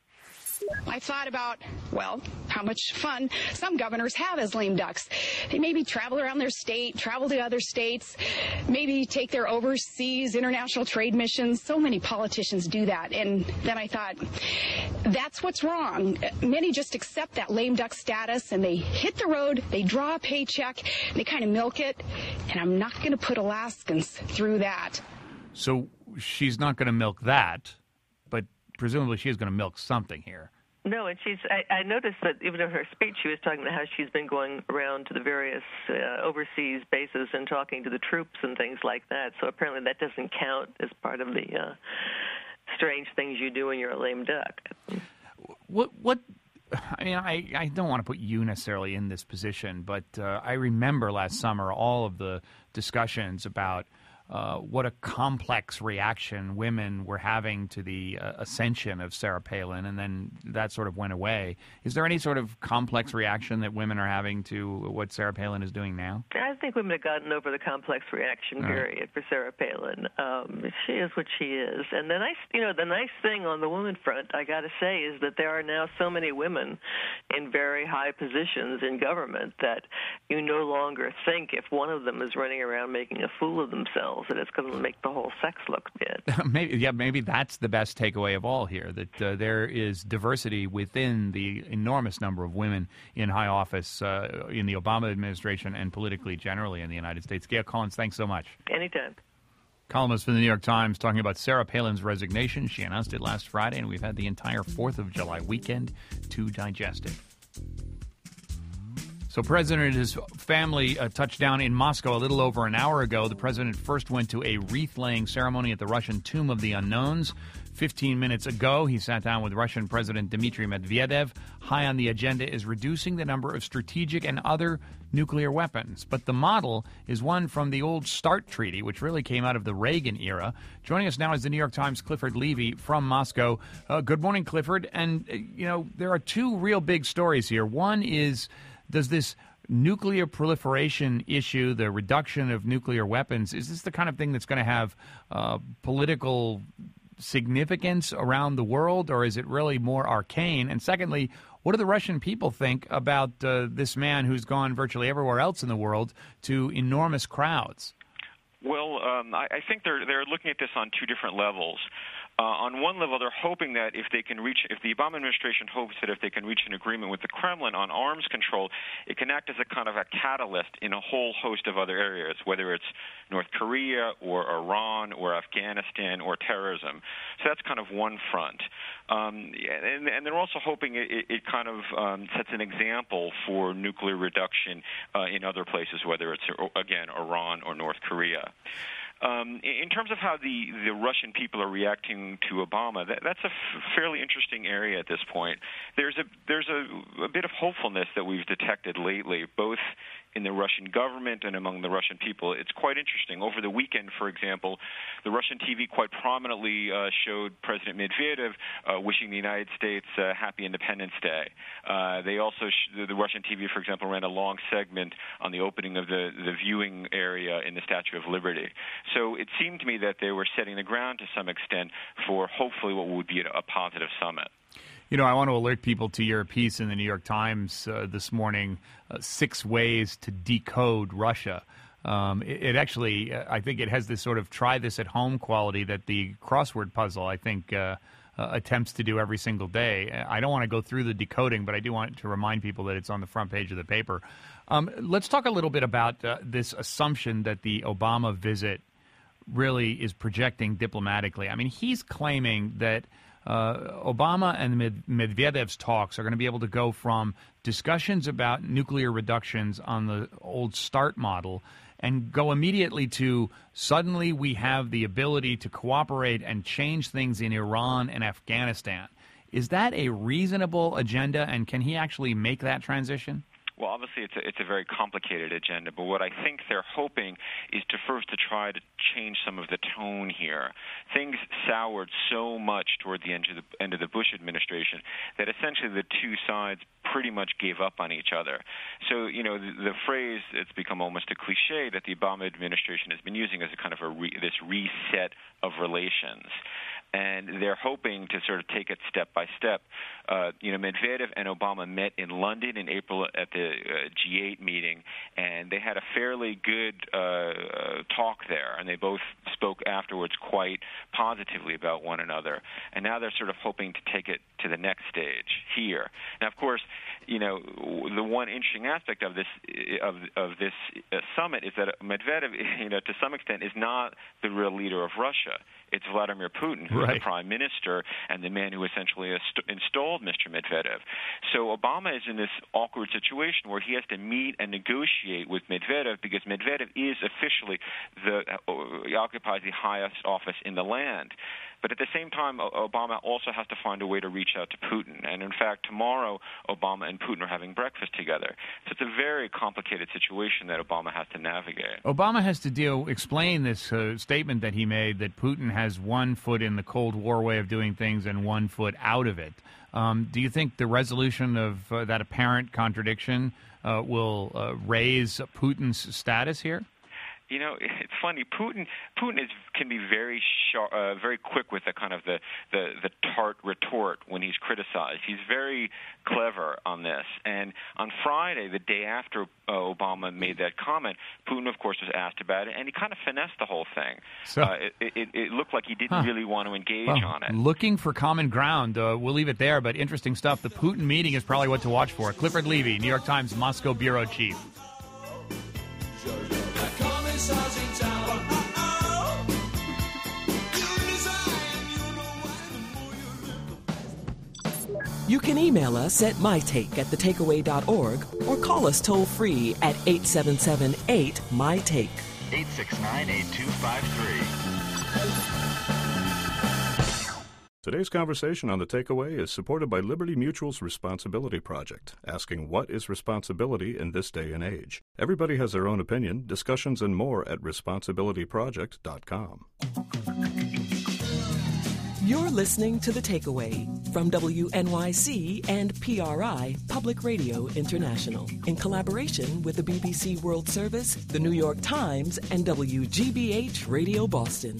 Speaker 6: I thought about, well, how much fun some governors have as lame ducks. They maybe travel around their state, travel to other states, maybe take their overseas international trade missions. So many politicians do that. And then I thought, that's what's wrong. Many just accept that lame duck status and they hit the road, they draw a paycheck, they kind of milk it. And I'm not going to put Alaskans through that.
Speaker 1: So she's not going to milk that, but presumably she is going to milk something here.
Speaker 9: No, and she's. I, I noticed that even in her speech, she was talking about how she's been going around to the various uh, overseas bases and talking to the troops and things like that. So apparently that doesn't count as part of the uh, strange things you do when you're a lame duck.
Speaker 1: What? What? I mean, I, I don't want to put you necessarily in this position, but uh, I remember last summer all of the discussions about Uh, what a complex reaction women were having to the uh, ascension of Sarah Palin, and then that sort of went away. Is there any sort of complex reaction that women are having to what Sarah Palin is doing now?
Speaker 9: I think women have gotten over the complex reaction period right. for Sarah Palin. Um, she is what she is, and the nice, you know, the nice thing on the woman front, I got to say, is that there are now so many women in very high positions in government that you no longer think if one of them is running around making a fool of themselves that it's going to make the whole sex look bad.
Speaker 1: maybe, yeah, maybe that's the best takeaway of all here, that uh, there is diversity within the enormous number of women in high office uh, in the Obama administration and politically generally in the United States. Gail Collins, thanks so much.
Speaker 9: Anytime.
Speaker 1: Columnist for the New York Times talking about Sarah Palin's resignation. She announced it last Friday, and we've had the entire fourth of July weekend to digest it. So President and his family uh, touched down in Moscow a little over an hour ago. The president first went to a wreath-laying ceremony at the Russian Tomb of the Unknowns. fifteen minutes ago, he sat down with Russian President Dmitry Medvedev. High on the agenda is reducing the number of strategic and other nuclear weapons. But the model is one from the old START treaty, which really came out of the Reagan era. Joining us now is the New York Times' Clifford Levy from Moscow. Uh, good morning, Clifford. And, uh, you know, there are two real big stories here. One is, does this nuclear proliferation issue, the reduction of nuclear weapons, is this the kind of thing that's going to have uh, political significance around the world, or is it really more arcane? And secondly, what do the Russian people think about uh, this man who's gone virtually everywhere else in the world to enormous crowds?
Speaker 11: Well, um, I, I think they're they're looking at this on two different levels. Uh, on one level, they're hoping that if they can reach, if the Obama administration hopes that if they can reach an agreement with the Kremlin on arms control, it can act as a kind of a catalyst in a whole host of other areas, whether it's North Korea or Iran or Afghanistan or terrorism. So that's kind of one front. Um, and, and they're also hoping it, it kind of um, sets an example for nuclear reduction uh, in other places, whether it's, again, Iran or North Korea. Um, in terms of how the, the Russian people are reacting to Obama, that, that's a f- fairly interesting area at this point. There's a there's a, a bit of hopefulness that we've detected lately, both in the Russian government and among the Russian people. It's quite interesting. Over the weekend, for example, the Russian T V quite prominently uh, showed President Medvedev uh, wishing the United States uh, Happy Independence Day. Uh, they also, sh- the Russian T V, for example, ran a long segment on the opening of the, the viewing area in the Statue of Liberty. So it seemed to me that they were setting the ground to some extent for hopefully what would be a, a positive summit.
Speaker 1: You know, I want to alert people to your piece in the New York Times uh, this morning, uh, Six Ways to Decode Russia. Um, it, it actually, uh, I think it has this sort of try-this-at-home quality that the crossword puzzle, I think, uh, uh, attempts to do every single day. I don't want to go through the decoding, but I do want to remind people that it's on the front page of the paper. Um, let's talk a little bit about uh, this assumption that the Obama visit really is projecting diplomatically. I mean, he's claiming that Uh, Obama and Med- Medvedev's talks are going to be able to go from discussions about nuclear reductions on the old START model and go immediately to suddenly we have the ability to cooperate and change things in Iran and Afghanistan. Is that a reasonable agenda, and can he actually make that transition?
Speaker 11: Well, obviously, it's a, it's a very complicated agenda, but what I think they're hoping is to first to try to change some of the tone here. Things soured so much toward the end of the, end of the Bush administration that essentially the two sides pretty much gave up on each other. So, you know, the, the phrase, it's become almost a cliche that the Obama administration has been using as a kind of a re, this reset of relations. And they're hoping to sort of take it step by step. Uh, you know, Medvedev and Obama met in London in April at the uh, G eight meeting, and they had a fairly good uh, uh, talk there, and they both spoke afterwards quite positively about one another. And now they're sort of hoping to take it to the next stage here. Now, of course, you know, the one interesting aspect of this of of this uh, summit is that Medvedev, you know, to some extent, is not the real leader of Russia. It's Vladimir Putin, who's right. the prime minister and the man who essentially inst- installed Mister Medvedev. So Obama is in this awkward situation where he has to meet and negotiate with Medvedev because Medvedev is officially the uh, he occupies the highest office in the land. But at the same time, Obama also has to find a way to reach out to Putin. And in fact, tomorrow, Obama and Putin are having breakfast together. So it's a very complicated situation that Obama has to navigate.
Speaker 1: Obama has to deal, explain this uh, statement that he made that Putin has one foot in the Cold War way of doing things and one foot out of it. Um, do you think the resolution of uh, that apparent contradiction uh, will uh, raise Putin's status here?
Speaker 11: You know, it's funny. Putin, Putin is can be very sharp, uh, very quick with the kind of the, the, the tart retort when he's criticized. He's very clever on this. And on Friday, the day after uh, Obama made that comment, Putin, of course, was asked about it, and he kind of finessed the whole thing. So, uh, it, it, it looked like he didn't huh. really want to engage
Speaker 1: well,
Speaker 11: on it.
Speaker 1: Looking for common ground. Uh, we'll leave it there, but interesting stuff. The Putin meeting is probably what to watch for. Clifford Levy, New York Times Moscow bureau chief.
Speaker 4: You can email us at mytake at the takeaway dot org or call us toll free at eight seven seven eight M Y Take.
Speaker 12: eight six nine, eight two five three.
Speaker 7: Today's conversation on The Takeaway is supported by Liberty Mutual's Responsibility Project, asking what is responsibility in this day and age. Everybody has their own opinion. Discussions and more at responsibility project dot com.
Speaker 4: You're listening to The Takeaway from W N Y C and P R I Public Radio International in collaboration with the B B C World Service, the New York Times, and W G B H Radio Boston.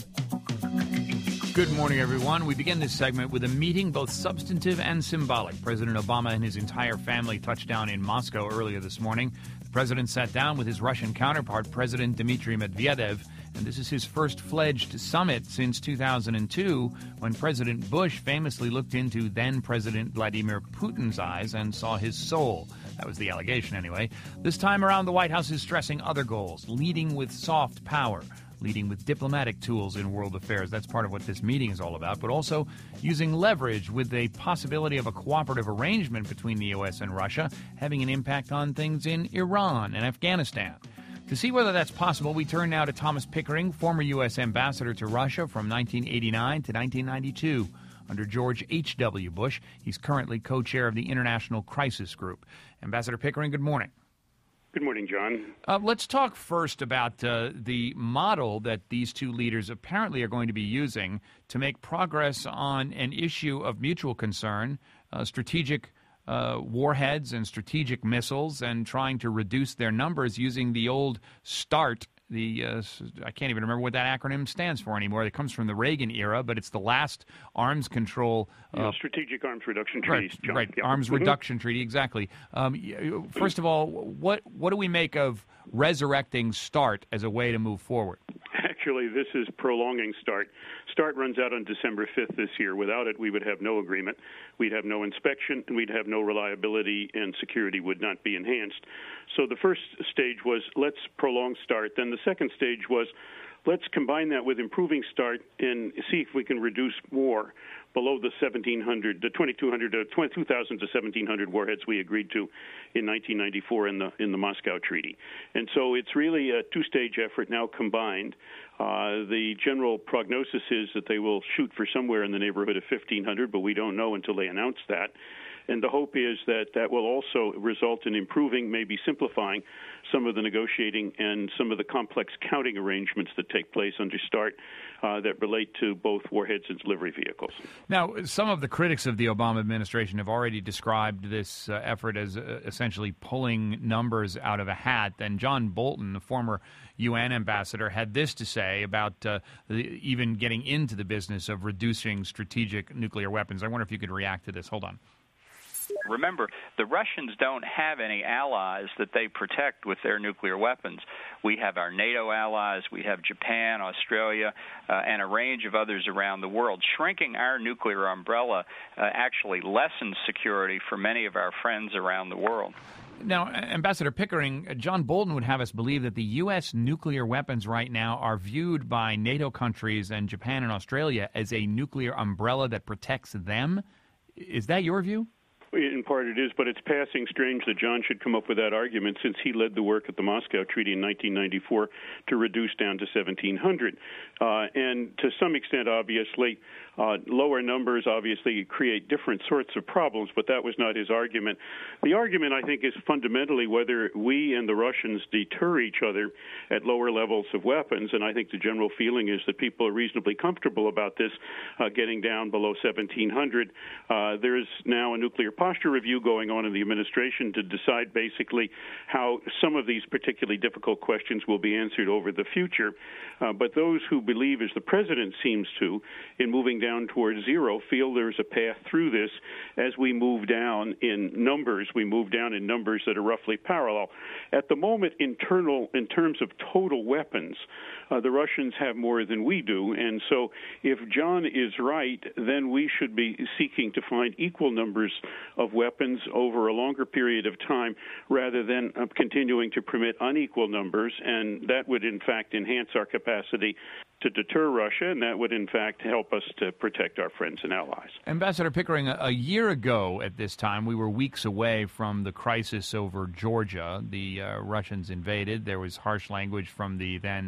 Speaker 1: Good morning, everyone. We begin this segment with a meeting both substantive and symbolic. President Obama and his entire family touched down in Moscow earlier this morning. The president sat down with his Russian counterpart, President Dmitry Medvedev, and this is his first fledged summit since two thousand two, when President Bush famously looked into then-President Vladimir Putin's eyes and saw his soul. That was the allegation, anyway. This time around, the White House is stressing other goals, leading with soft power, leading with diplomatic tools in world affairs. That's part of what this meeting is all about, but also using leverage with the possibility of a cooperative arrangement between the U S and Russia having an impact on things in Iran and Afghanistan. To see whether that's possible, we turn now to Thomas Pickering, former U S ambassador to Russia from nineteen eighty-nine to nineteen ninety-two. Under George H W. Bush, he's currently co-chair of the International Crisis Group. Ambassador Pickering, good morning.
Speaker 12: Good morning, John.
Speaker 1: Uh, let's talk first about uh, the model that these two leaders apparently are going to be using to make progress on an issue of mutual concern, uh, strategic uh, warheads and strategic missiles, and trying to reduce their numbers using the old START. The uh, I can't even remember what that acronym stands for anymore. It comes from the Reagan era, but it's the last arms control. Uh,
Speaker 12: yeah, strategic arms reduction treaties.
Speaker 1: Right,
Speaker 12: John.
Speaker 1: right.
Speaker 12: Yeah.
Speaker 1: Arms
Speaker 12: Mm-hmm.
Speaker 1: reduction treaty, exactly. Um, first of all, what what do we make of resurrecting START as a way to move forward?
Speaker 12: Actually, this is prolonging START. START runs out on December fifth this year. Without it, we would have no agreement. We'd have no inspection, and we'd have no reliability, and security would not be enhanced. So the first stage was let's prolong START. Then the second stage was let's combine that with improving START and see if we can reduce war below the seventeen hundred, the twenty-two hundred, uh, twenty-two thousand to seventeen hundred warheads we agreed to in nineteen ninety-four in the in the Moscow Treaty. And so it's really a two-stage effort now combined. Uh, the general prognosis is that they will shoot for somewhere in the neighborhood of fifteen hundred, but we don't know until they announce that. And the hope is that that will also result in improving, maybe simplifying, some of the negotiating and some of the complex counting arrangements that take place under START uh, that relate to both warheads and delivery vehicles.
Speaker 1: Now, some of the critics of the Obama administration have already described this uh, effort as uh, essentially pulling numbers out of a hat. And John Bolton, the former U N ambassador, had this to say about uh, the, even getting into the business of reducing strategic nuclear weapons. I wonder if you could react to this. Hold on.
Speaker 19: Remember, the Russians don't have any allies that they protect with their nuclear weapons. We have our NATO allies, we have Japan, Australia, uh, and a range of others around the world. Shrinking our nuclear umbrella uh, actually lessens security for many of our friends around the world.
Speaker 1: Now, Ambassador Pickering, John Bolton would have us believe that the U S nuclear weapons right now are viewed by NATO countries and Japan and Australia as a nuclear umbrella that protects them. Is that your view?
Speaker 12: In part it is, but it's passing strange that John should come up with that argument since he led the work at the Moscow Treaty in nineteen ninety-four to reduce down to seventeen hundred. Uh, and to some extent, obviously, uh, lower numbers obviously create different sorts of problems, but that was not his argument. The argument, I think, is fundamentally whether we and the Russians deter each other at lower levels of weapons, and I think the general feeling is that people are reasonably comfortable about this uh, getting down below seventeen hundred. Uh, there is now a nuclear posture review going on in the administration to decide basically how some of these particularly difficult questions will be answered over the future. Uh, but those who believe, as the president seems to, in moving down towards zero, feel there's a path through this as we move down in numbers. We move down in numbers that are roughly parallel. At the moment, internal, in terms of total weapons, uh, the Russians have more than we do. And so if John is right, then we should be seeking to find equal numbers of weapons over a longer period of time rather than uh, continuing to permit unequal numbers, and that would in fact enhance our capacity to deter Russia, and that would in fact help us to protect our friends and allies.
Speaker 1: Ambassador Pickering, a, a year ago at this time, we were weeks away from the crisis over Georgia. The uh, Russians invaded. There was harsh language from the then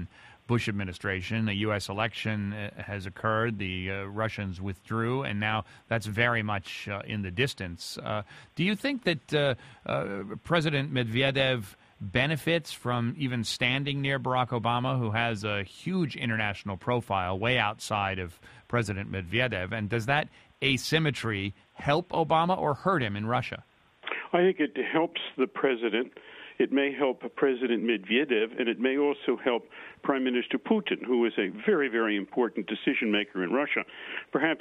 Speaker 1: Bush administration. A U S election uh, has occurred. The uh, Russians withdrew, and now that's very much uh, in the distance. Uh, do you think that uh, uh, President Medvedev benefits from even standing near Barack Obama, who has a huge international profile way outside of President Medvedev? And does that asymmetry help Obama or hurt him in Russia?
Speaker 12: I think it helps the president. It may help President Medvedev, and it may also help Prime Minister Putin, who is a very, very important decision maker in Russia, perhaps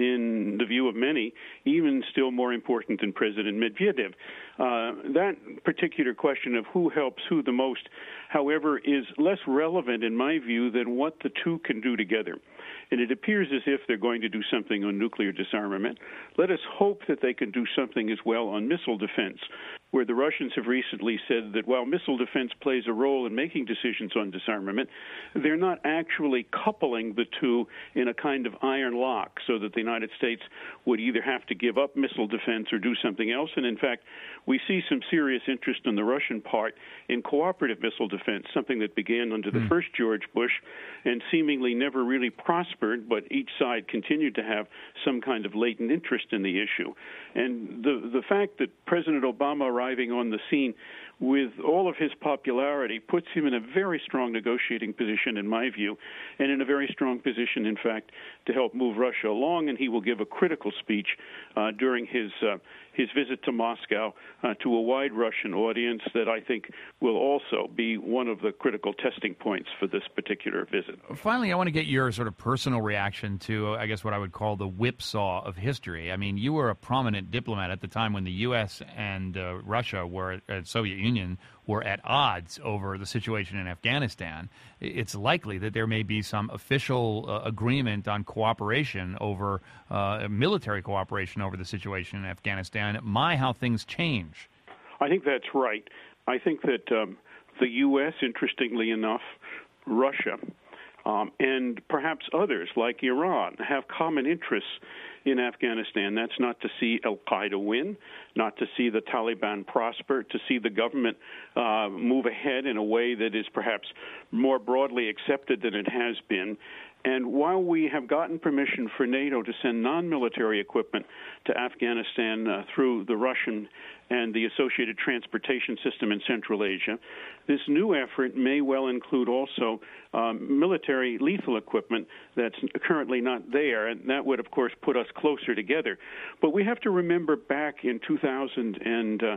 Speaker 12: in the view of many, even still more important than President Medvedev. Uh, that particular question of who helps who the most, however, is less relevant in my view than what the two can do together. And it appears as if they're going to do something on nuclear disarmament. Let us hope that they can do something as well on missile defense, where the Russians have recently said that while missile defense plays a role in making decisions on disarmament, they're not actually coupling the two in a kind of iron lock so that the United States would either have to give up missile defense or do something else. And in fact, we see some serious interest on the Russian part in cooperative missile defense, something that began under the mm. first George Bush and seemingly never really prospered, but each side continued to have some kind of latent interest in the issue. And the the fact that President Obama arriving on the scene with all of his popularity puts him in a very strong negotiating position, in my view, and in a very strong position, in fact, to help move Russia along. And he will give a critical speech uh, during his uh, his visit to Moscow uh, to a wide Russian audience that I think will also be one of the critical testing points for this particular visit.
Speaker 1: Finally, I want to get your sort of personal reaction to, I guess, what I would call the whipsaw of history. I mean, you were a prominent diplomat at the time when the U S and uh, Russia were, uh, Soviet Union, were at odds over the situation in Afghanistan. It's likely that there may be some official uh, agreement on cooperation over uh, military cooperation over the situation in Afghanistan. My, how things change.
Speaker 12: I think that's right. I think that um, the U S, interestingly enough, Russia, um, and perhaps others like Iran have common interests in Afghanistan. That's not to see al-Qaeda win, not to see the Taliban prosper, to see the government uh, move ahead in a way that is perhaps more broadly accepted than it has been. And while we have gotten permission for NATO to send non-military equipment to Afghanistan uh, through the Russian and the associated transportation system in Central Asia, this new effort may well include also um, military lethal equipment that's currently not there, and that would, of course, put us closer together. But we have to remember back in two thousand and uh,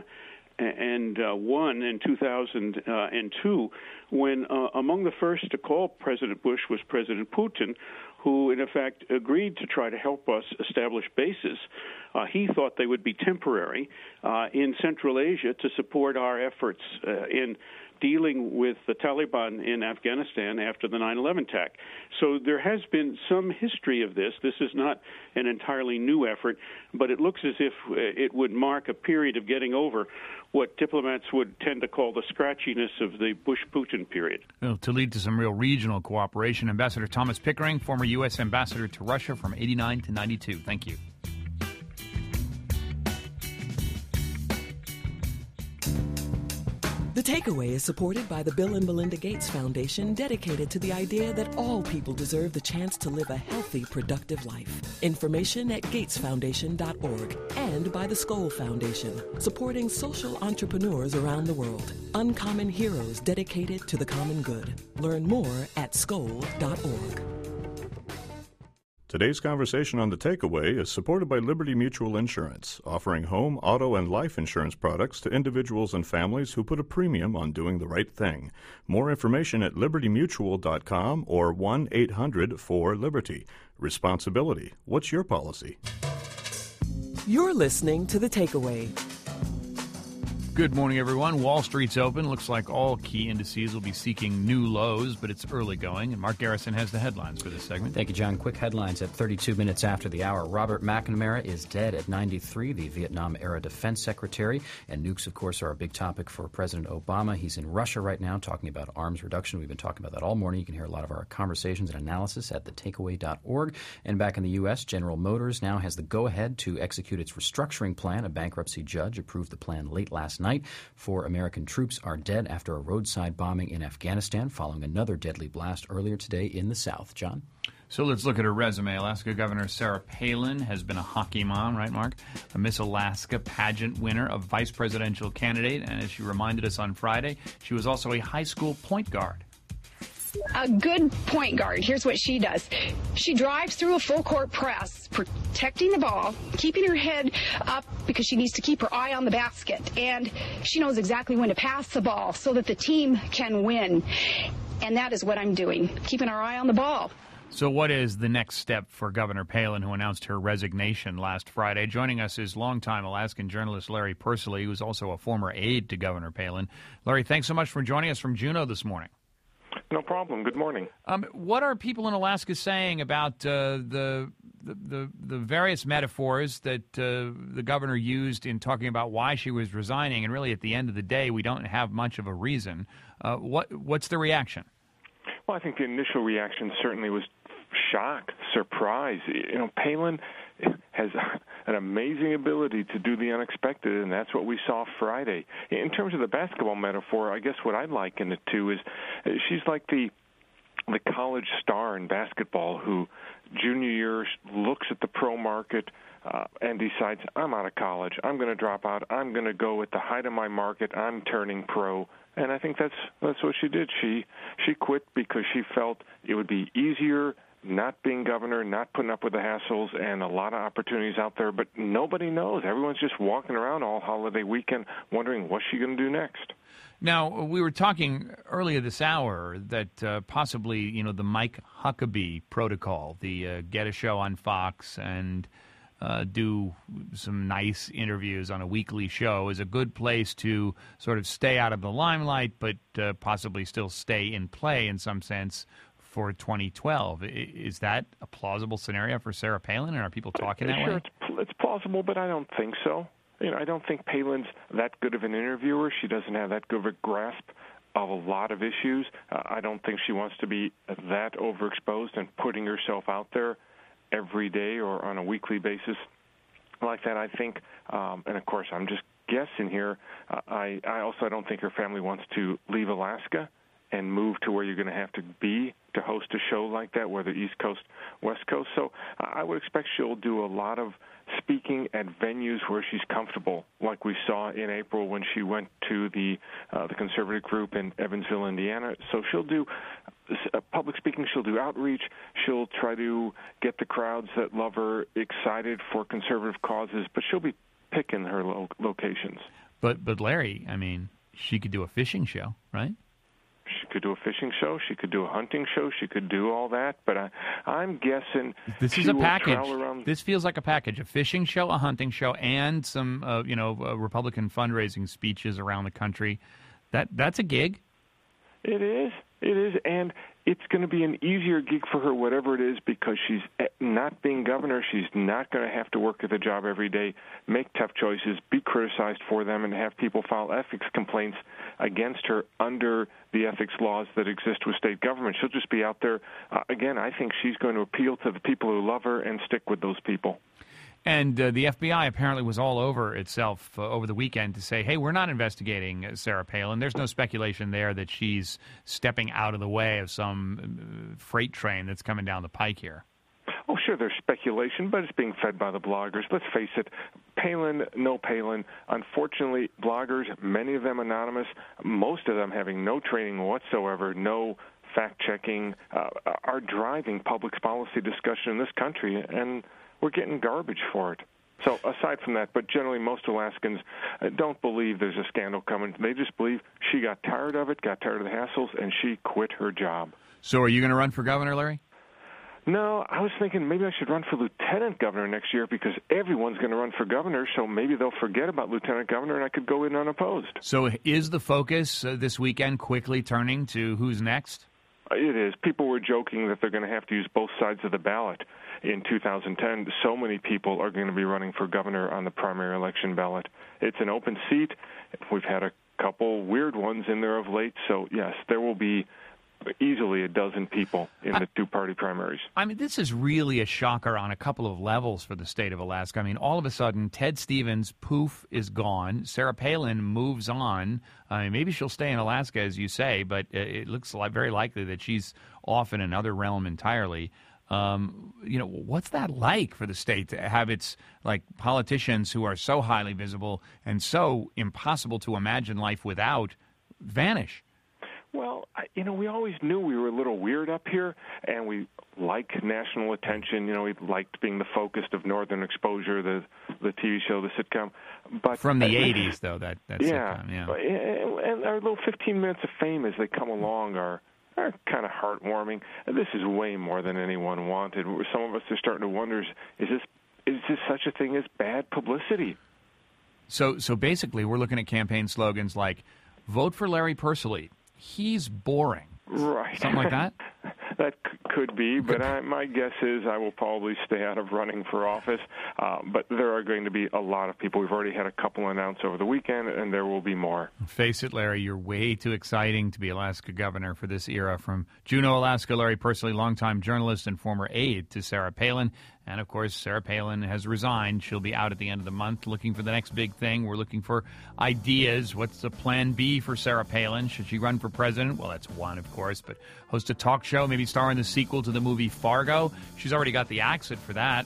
Speaker 12: and uh, one and two thousand two, when uh, among the first to call President Bush was President Putin, who in effect agreed to try to help us establish bases. Uh, he thought they would be temporary uh, in Central Asia to support our efforts uh, in dealing with the Taliban in Afghanistan after the nine eleven attack. So there has been some history of this. This is not an entirely new effort, but it looks as if it would mark a period of getting over what diplomats would tend to call the scratchiness of the Bush-Putin period.
Speaker 1: Well, to lead to some real regional cooperation, Ambassador Thomas Pickering, former U S ambassador to Russia from eighty-nine to ninety-two. Thank you.
Speaker 4: The Takeaway is supported by the Bill and Melinda Gates Foundation, dedicated to the idea that all people deserve the chance to live a healthy, productive life. Information at gates foundation dot org, and by the Skoll Foundation, supporting social entrepreneurs around the world. Uncommon heroes dedicated to the common good. Learn more at skoll dot org.
Speaker 7: Today's conversation on The Takeaway is supported by Liberty Mutual Insurance, offering home, auto, and life insurance products to individuals and families who put a premium on doing the right thing. More information at liberty mutual dot com or one eight hundred four liberty. Responsibility. What's your policy?
Speaker 4: You're listening to The Takeaway.
Speaker 1: Good morning, everyone. Wall Street's open. Looks like all key indices will be seeking new lows, but it's early going. And Mark Garrison has the headlines for this segment.
Speaker 18: Thank you, John. Quick headlines at thirty-two minutes after the hour. Robert McNamara is dead at ninety-three, the Vietnam-era defense secretary. And nukes, of course, are a big topic for President Obama. He's in Russia right now talking about arms reduction. We've been talking about that all morning. You can hear a lot of our conversations and analysis at the takeaway dot org. And back in the U S, General Motors now has the go-ahead to execute its restructuring plan. A bankruptcy judge approved the plan late last night. tonight. Four American troops are dead after a roadside bombing in Afghanistan following another deadly blast earlier today in the South. John?
Speaker 1: So let's look at her resume. Alaska Governor Sarah Palin has been a hockey mom, right, Mark? A Miss Alaska pageant winner, a vice presidential candidate, and as she reminded us on Friday, she was also a high school point guard.
Speaker 6: A good point guard, here's what she does. She drives through a full court press, protecting the ball, keeping her head up because she needs to keep her eye on the basket. And she knows exactly when to pass the ball so that the team can win. And that is what I'm doing, keeping our eye on the ball.
Speaker 1: So what is the next step for Governor Palin, who announced her resignation last Friday? Joining us is longtime Alaskan journalist Larry Persily, who's also a former aide to Governor Palin. Larry, thanks so much for joining us from Juneau this morning.
Speaker 13: No problem. Good morning.
Speaker 1: Um, what are people in Alaska saying about uh, the, the the the various metaphors that uh, the governor used in talking about why she was resigning? And really, at the end of the day, we don't have much of a reason. Uh, what what's the reaction?
Speaker 13: Well, I think the initial reaction certainly was shock, surprise. You know, Palin has an amazing ability to do the unexpected, and that's what we saw Friday. In terms of the basketball metaphor, I guess what I liken it to is she's like the the college star in basketball who junior year looks at the pro market uh, and decides, I'm out of college, I'm going to drop out, I'm going to go at the height of my market, I'm turning pro. And I think that's that's what she did. She she quit because she felt it would be easier not being governor, not putting up with the hassles, and a lot of opportunities out there. But nobody knows. Everyone's just walking around all holiday weekend wondering what's she going to do next.
Speaker 1: Now, we were talking earlier this hour that uh, possibly, you know, the Mike Huckabee protocol, the uh, get a show on Fox and uh, do some nice interviews on a weekly show is a good place to sort of stay out of the limelight, but uh, possibly still stay in play in some sense for twenty twelve. Is that a plausible scenario for Sarah Palin, and are people talking that
Speaker 13: sure,
Speaker 1: way?
Speaker 13: It's, it's plausible, but I don't think so. You know, I don't think Palin's that good of an interviewer. She doesn't have that good of a grasp of a lot of issues. Uh, I don't think she wants to be that overexposed and putting herself out there every day or on a weekly basis like that. I think, um, and of course, I'm just guessing here, uh, I, I also don't think her family wants to leave Alaska and move to where you're going to have to be to host a show like that, whether East Coast, West Coast. So uh, I would expect she'll do a lot of speaking at venues where she's comfortable, like we saw in April when she went to the uh, the conservative group in Evansville, Indiana. So she'll do uh, public speaking, she'll do outreach, she'll try to get the crowds that love her excited for conservative causes, but she'll be picking her lo- locations.
Speaker 1: But, but Larry, I mean, she could do a fishing show, right?
Speaker 13: She could do a fishing show. She could do a hunting show. She could do all that. But I, I'm guessing
Speaker 1: this is a package. This feels like a package: a fishing show, a hunting show, and some, uh, you know, uh, Republican fundraising speeches around the country. That that's a gig.
Speaker 13: It is. It is, and it's going to be an easier gig for her, whatever it is, because she's not being governor. She's not going to have to work at the job every day, make tough choices, be criticized for them, and have people file ethics complaints against her under the ethics laws that exist with state government. She'll just be out there. Uh, again, I think she's going to appeal to the people who love her and stick with those people.
Speaker 1: And uh, the F B I apparently was all over itself uh, over the weekend to say, hey, we're not investigating uh, Sarah Palin. There's no speculation there that she's stepping out of the way of some uh, freight train that's coming down the pike here.
Speaker 13: Oh, sure, there's speculation, but it's being fed by the bloggers. Let's face it, Palin, no Palin. Unfortunately, bloggers, many of them anonymous, most of them having no training whatsoever, no fact-checking, uh, are driving public policy discussion in this country, and we're getting garbage for it. So aside from that, but generally most Alaskans uh, don't believe there's a scandal coming. They just believe she got tired of it, got tired of the hassles, and she quit her job.
Speaker 1: So are you going to run for governor, Larry?
Speaker 13: No, I was thinking maybe I should run for lieutenant governor next year because everyone's going to run for governor, so maybe they'll forget about lieutenant governor and I could go in unopposed.
Speaker 1: So is the focus uh, this weekend quickly turning to who's next?
Speaker 13: It is. People were joking that they're going to have to use both sides of the ballot in two thousand ten. So many people are going to be running for governor on the primary election ballot. It's an open seat. We've had a couple weird ones in there of late. So, yes, there will be easily a dozen people in the two-party primaries.
Speaker 1: I mean, this is really a shocker on a couple of levels for the state of Alaska. I mean, all of a sudden, Ted Stevens, poof, is gone. Sarah Palin moves on. I mean, maybe she'll stay in Alaska, as you say, but it looks like very likely that she's off in another realm entirely. Um, you know, what's that like for the state to have its, like, politicians who are so highly visible and so impossible to imagine life without vanish?
Speaker 13: Well, I, you know, we always knew we were a little weird up here, and we like national attention. You know, we liked being the focus of Northern Exposure, the the T V show, the sitcom. But
Speaker 1: from the
Speaker 13: uh,
Speaker 1: eighties, though, that, that
Speaker 13: yeah,
Speaker 1: sitcom, yeah.
Speaker 13: And, and our little fifteen minutes of fame as they come along are, are kind of heartwarming. And this is way more than anyone wanted. Some of us are starting to wonder, is this is this such a thing as bad publicity?
Speaker 1: So, so basically, we're looking at campaign slogans like, vote for Larry Persily. He's boring.
Speaker 13: Right.
Speaker 1: Something like that?
Speaker 13: That c- could be, but I, my guess is I will probably stay out of running for office. Uh, but there are going to be a lot of people. We've already had a couple announced over the weekend, and there will be more.
Speaker 1: Face it, Larry, you're way too exciting to be Alaska governor for this era. From Juneau, Alaska, Larry Persily, longtime journalist and former aide to Sarah Palin. And, of course, Sarah Palin has resigned. She'll be out at the end of the month looking for the next big thing. We're looking for ideas. What's the plan B for Sarah Palin? Should she run for president? Well, that's one, of course, but host a talk show, maybe star in the sequel to the movie Fargo. She's already got the accent for that.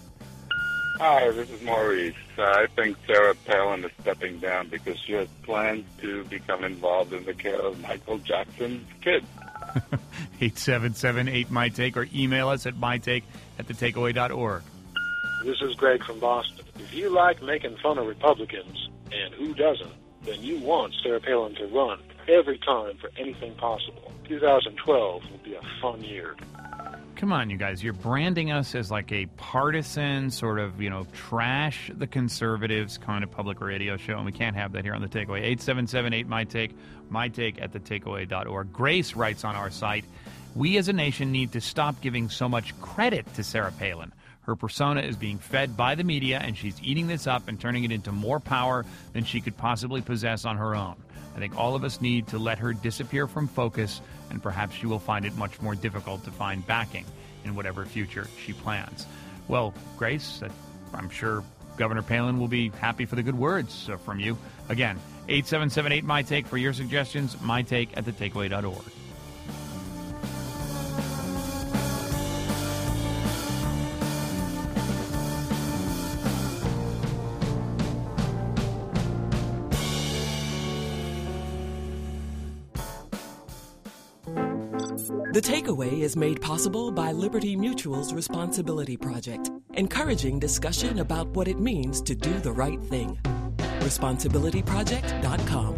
Speaker 14: Hi, this is Maurice. Uh, I think Sarah Palin is stepping down because she has plans to become involved in the care of Michael Jackson's kids.
Speaker 1: eight seven seven eight M Y Take or email us at mytake at the takeaway dot org.
Speaker 16: This is Greg from Boston. If you like making fun of Republicans, and who doesn't, then you want Sarah Palin to run every time for anything possible. two thousand twelve will be a fun year.
Speaker 1: Come on, you guys. You're branding us as like a partisan sort of, you know, trash the conservatives kind of public radio show, and we can't have that here on The Takeaway. eight seven seven eight M Y Take, mytake at the takeaway dot org. Grace writes on our site, we as a nation need to stop giving so much credit to Sarah Palin. Her persona is being fed by the media, and she's eating this up and turning it into more power than she could possibly possess on her own. I think all of us need to let her disappear from focus, and perhaps she will find it much more difficult to find backing in whatever future she plans. Well, Grace, I'm sure Governor Palin will be happy for the good words from you. Again, eight seven seven eight M Y Take for your suggestions, mytake at the takeaway dot org.
Speaker 4: The Takeaway is made possible by Liberty Mutual's Responsibility Project, encouraging discussion about what it means to do the right thing. responsibility project dot com.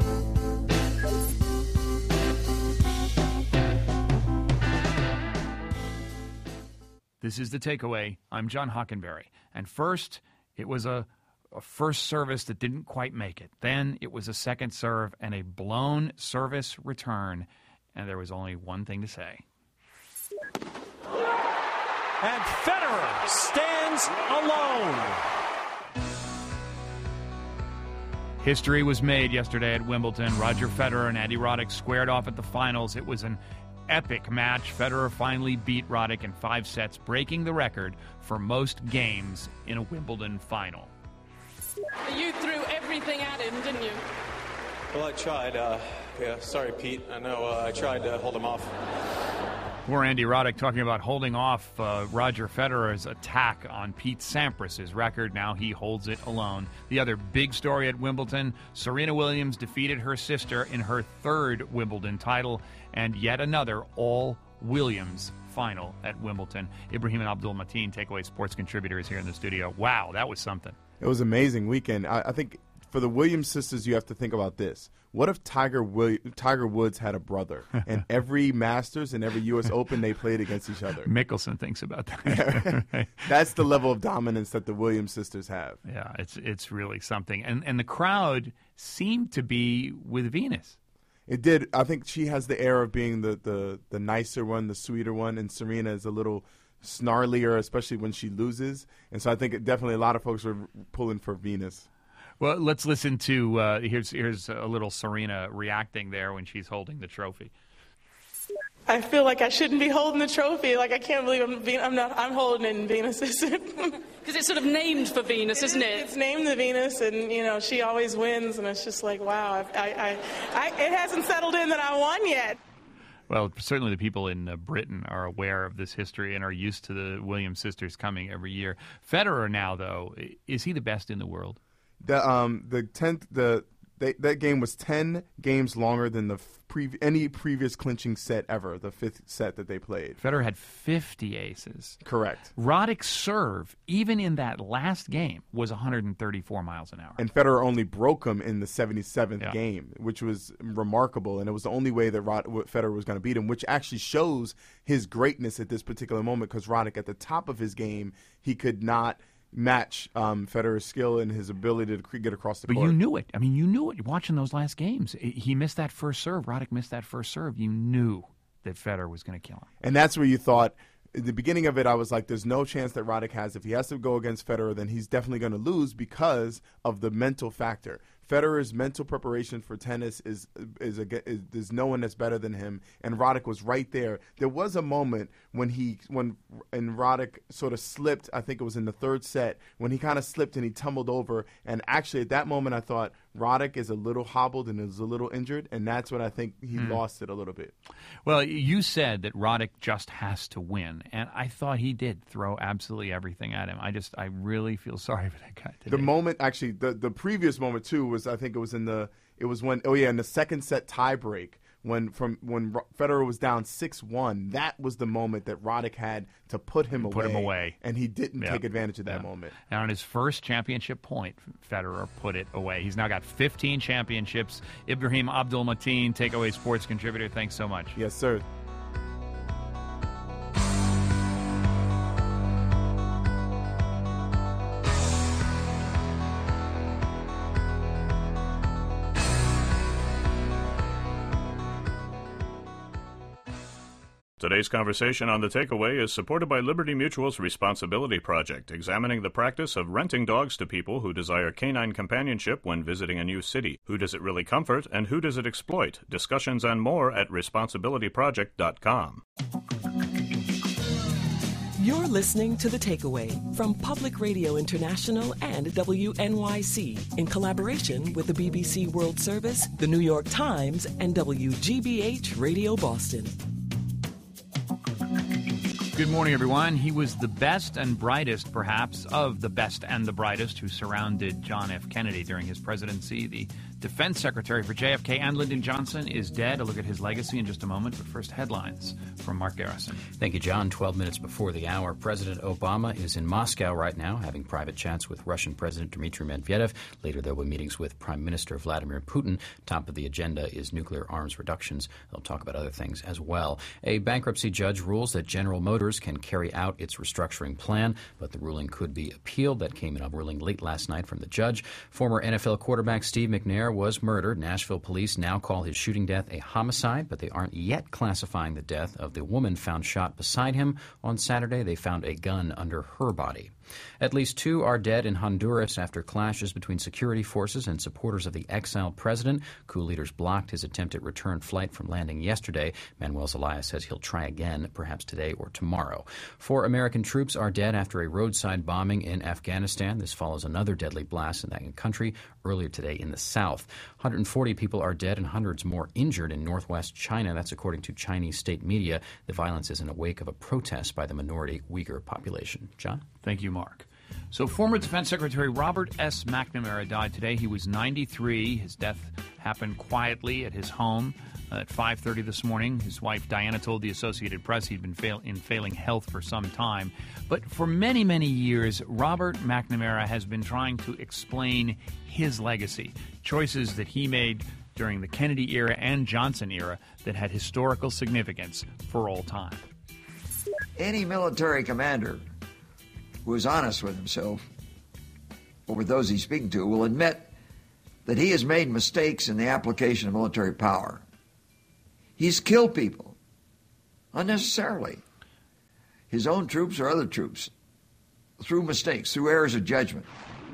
Speaker 1: This is The Takeaway. I'm John Hockenberry. And first, it was a, a first service that didn't quite make it. Then it was a second serve and a blown service return. And there was only one thing to say.
Speaker 17: And Federer stands alone.
Speaker 1: History was made yesterday at Wimbledon. Roger Federer and Andy Roddick squared off at the finals. It was an epic match. Federer finally beat Roddick in five sets, breaking the record for most games in a Wimbledon final.
Speaker 24: You threw everything at him, didn't you?
Speaker 25: Well, I tried. Uh, yeah, sorry, Pete. I know uh, I tried to hold him off.
Speaker 1: Poor Andy Roddick talking about holding off uh, Roger Federer's attack on Pete Sampras' record. Now he holds it alone. The other big story at Wimbledon, Serena Williams defeated her sister in her third Wimbledon title, and yet another all-Williams final at Wimbledon. Ibrahim and Abdul Mateen, Takeaway Sports contributors here in the studio. Wow, that was something.
Speaker 21: It was an amazing weekend. I, I think for the Williams sisters, you have to think about this. What if Tiger Will- Tiger Woods had a brother, and every Masters and every U S Open they played against each other?
Speaker 1: Mickelson thinks about that.
Speaker 21: That's the level of dominance that the Williams sisters have.
Speaker 1: Yeah, it's it's really something. And and the crowd seemed to be with Venus.
Speaker 21: It did. I think she has the air of being the, the, the nicer one, the sweeter one, and Serena is a little snarlier, especially when she loses. And so I think it, definitely a lot of folks were pulling for Venus.
Speaker 1: Well, let's listen to, uh, here's here's a little Serena reacting there when she's holding the trophy.
Speaker 24: I feel like I shouldn't be holding the trophy. Like, I can't believe I'm being, I'm not, I'm holding it in Venus. Because it's sort of named for Venus, isn't it? It's named the Venus, and, you know, she always wins, and it's just like, wow, I, I, I, it hasn't settled in that I won yet.
Speaker 1: Well, certainly the people in uh, Britain are aware of this history and are used to the Williams sisters coming every year. Federer now, though, is he the best in the world?
Speaker 21: The um the tenth the they, that game was ten games longer than the pre- any previous clinching set ever. The fifth set that they played.
Speaker 1: Federer had fifty aces.
Speaker 21: Correct.
Speaker 1: Roddick's serve, even in that last game, was one hundred thirty-four miles an hour.
Speaker 21: And Federer only broke him in the seventy-seventh
Speaker 1: Yeah.
Speaker 21: game, which was remarkable. And it was the only way that Rod- Federer was going to beat him, which actually shows his greatness at this particular moment, because Roddick, at the top of his game, he could not match um, Federer's skill and his ability to get across the
Speaker 1: But
Speaker 21: court.
Speaker 1: you knew it. I mean, you knew it watching those last games. He missed that first serve. Roddick missed that first serve. You knew that Federer was going to kill him.
Speaker 21: And that's where you thought, at the beginning of it, I was like, there's no chance that Roddick has. If he has to go against Federer, then he's definitely going to lose because of the mental factor. Federer's mental preparation for tennis is is, a, is there's no one that's better than him, and Roddick was right there. There was a moment when he when and Roddick sort of slipped. I think it was in the third set when he kind of slipped and he tumbled over. And actually, at that moment, I thought Roddick is a little hobbled and is a little injured, and that's when I think he
Speaker 1: Mm.
Speaker 21: lost it a little bit.
Speaker 1: Well, you said that Roddick just has to win, and I thought he did throw absolutely everything at him. I just, I really feel sorry for that guy today.
Speaker 21: The moment, actually, the the previous moment too was, I think it was in the it was when oh yeah in the second set tie break when from when Ro- Federer was down six one. That was the moment that Roddick had to put him
Speaker 1: Put
Speaker 21: away,
Speaker 1: him away.
Speaker 21: and he didn't
Speaker 1: Yeah.
Speaker 21: take advantage of that
Speaker 1: Yeah.
Speaker 21: moment.
Speaker 1: And on his first championship point, Federer put it away. He's now got fifteen championships. Ibrahim Abdul-Mateen, Takeaway Sports contributor, thanks so much.
Speaker 21: Yes, sir.
Speaker 7: Today's conversation on The Takeaway is supported by Liberty Mutual's Responsibility Project, examining the practice of renting dogs to people who desire canine companionship when visiting a new city. Who does it really comfort, and who does it exploit? Discussions and more at responsibility project dot com.
Speaker 4: You're listening to The Takeaway from Public Radio International and W N Y C in collaboration with the B B C World Service, the New York Times, and W G B H Radio Boston.
Speaker 1: Good morning, everyone. He was the best and brightest, perhaps, of the best and the brightest who surrounded John F. Kennedy during his presidency. The defense secretary for J F K and Lyndon Johnson is dead. A look at his legacy in just a moment, but first, headlines from Mark Garrison.
Speaker 18: Thank you, John. twelve minutes before the hour, President Obama is in Moscow right now, having private chats with Russian President Dmitry Medvedev. Later, there will be meetings with Prime Minister Vladimir Putin. Top of the agenda is nuclear arms reductions. They'll talk about other things as well. A bankruptcy judge rules that General Motors can carry out its restructuring plan, but the ruling could be appealed. That came in a ruling late last night from the judge. Former N F L quarterback Steve McNair was murdered. Nashville police now call his shooting death a homicide, but they aren't yet classifying the death of the woman found shot beside him on Saturday. They found a gun under her body. At least two are dead in Honduras after clashes between security forces and supporters of the exiled president. Coup leaders blocked his attempted return flight from landing yesterday. Manuel Zelaya says he'll try again, perhaps today or tomorrow. Four American troops are dead after a roadside bombing in Afghanistan. This follows another deadly blast in that country earlier today in the south. one hundred forty people are dead and hundreds more injured in northwest China. That's according to Chinese state media. The violence is in the wake of a protest by the minority Uyghur population. John?
Speaker 1: Thank you, Mark. So former Defense Secretary Robert S. McNamara died today. He was ninety-three. His death happened quietly at his home uh, at five thirty this morning. His wife, Diana, told the Associated Press he'd been fail- in failing health for some time. But for many, many years, Robert McNamara has been trying to explain his legacy, choices that he made during the Kennedy era and Johnson era that had historical significance for all time.
Speaker 2: Any military commander who is honest with himself, or with those he's speaking to, will admit that he has made mistakes in the application of military power. He's killed people unnecessarily, his own troops or other troops, through mistakes, through errors of judgment.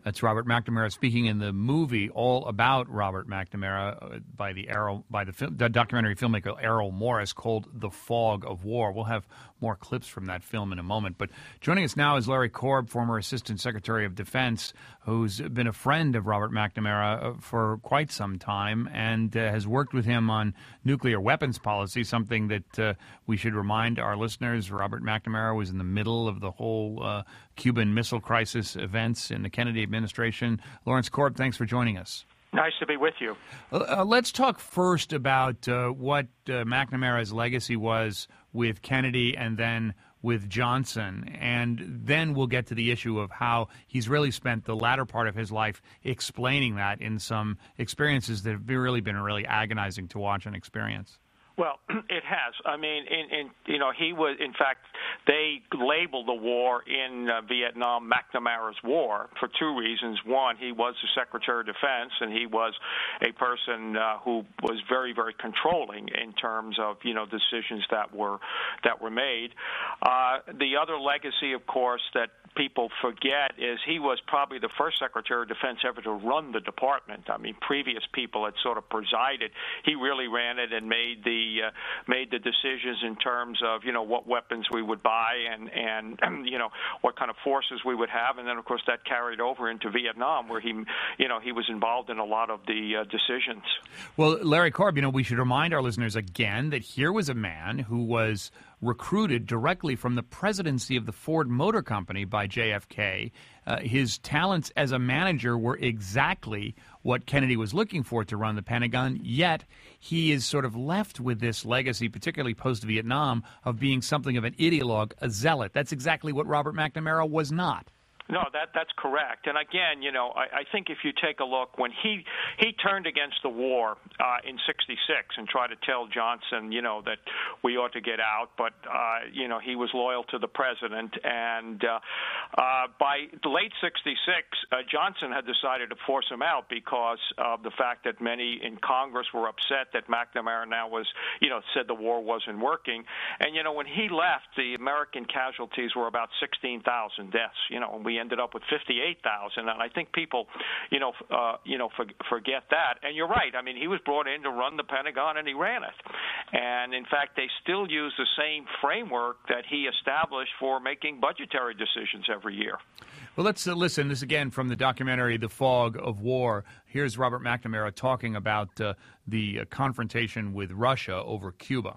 Speaker 1: That's Robert McNamara speaking in the movie all about Robert McNamara uh, by the Errol, by the, film, the documentary filmmaker Errol Morris called The Fog of War. We'll have more clips from that film in a moment. But joining us now is Larry Korb, former Assistant Secretary of Defense, who's been a friend of Robert McNamara for quite some time and uh, has worked with him on nuclear weapons policy, something that uh, we should remind our listeners. Robert McNamara was in the middle of the whole uh, Cuban Missile Crisis events in the Kennedy administration. Lawrence Korb, thanks for joining us.
Speaker 8: Nice to be with you.
Speaker 1: Uh, let's talk first about uh, what uh, McNamara's legacy was with Kennedy and then with Johnson, and then we'll get to the issue of how he's really spent the latter part of his life explaining that in some experiences that have really been really agonizing to watch and experience.
Speaker 8: Well, it has. I mean, in, in you know, he was, in fact, they labeled the war in uh, Vietnam McNamara's War for two reasons. One, he was the Secretary of Defense, and he was a person uh, who was very, very controlling in terms of, you know, decisions that were that were made. Uh, the other legacy, of course, that people forget is he was probably the first Secretary of Defense ever to run the department. I mean, previous people had sort of presided. He really ran it and made the Uh, made the decisions in terms of, you know, what weapons we would buy and, and you know, what kind of forces we would have. And then, of course, that carried over into Vietnam where he, you know, he was involved in a lot of the uh, decisions.
Speaker 1: Well, Larry Korb, you know, we should remind our listeners again that here was a man who was recruited directly from the presidency of the Ford Motor Company by J F K. Uh, his talents as a manager were exactly what Kennedy was looking for to run the Pentagon, yet he is sort of left with this legacy, particularly post-Vietnam, of being something of an ideologue, a zealot. That's exactly what Robert McNamara was not.
Speaker 8: No, that that's correct. And again, you know, I, I think if you take a look, when he he turned against the war uh, in sixty-six and tried to tell Johnson, you know, that we ought to get out, but, uh, you know, he was loyal to the president. And uh, uh, by the late sixty-six, uh, Johnson had decided to force him out because of the fact that many in Congress were upset that McNamara now was, you know, said the war wasn't working. And, you know, when he left, the American casualties were about sixteen thousand deaths, you know, and we ended up with fifty-eight thousand, and I think people, you know, uh, you know, for, forget that. And you're right. I mean, he was brought in to run the Pentagon, and he ran it. And in fact, they still use the same framework that he established for making budgetary decisions every year.
Speaker 1: Well, let's uh, listen. This again from the documentary "The Fog of War." Here's Robert McNamara talking about uh, the uh, confrontation with Russia over Cuba.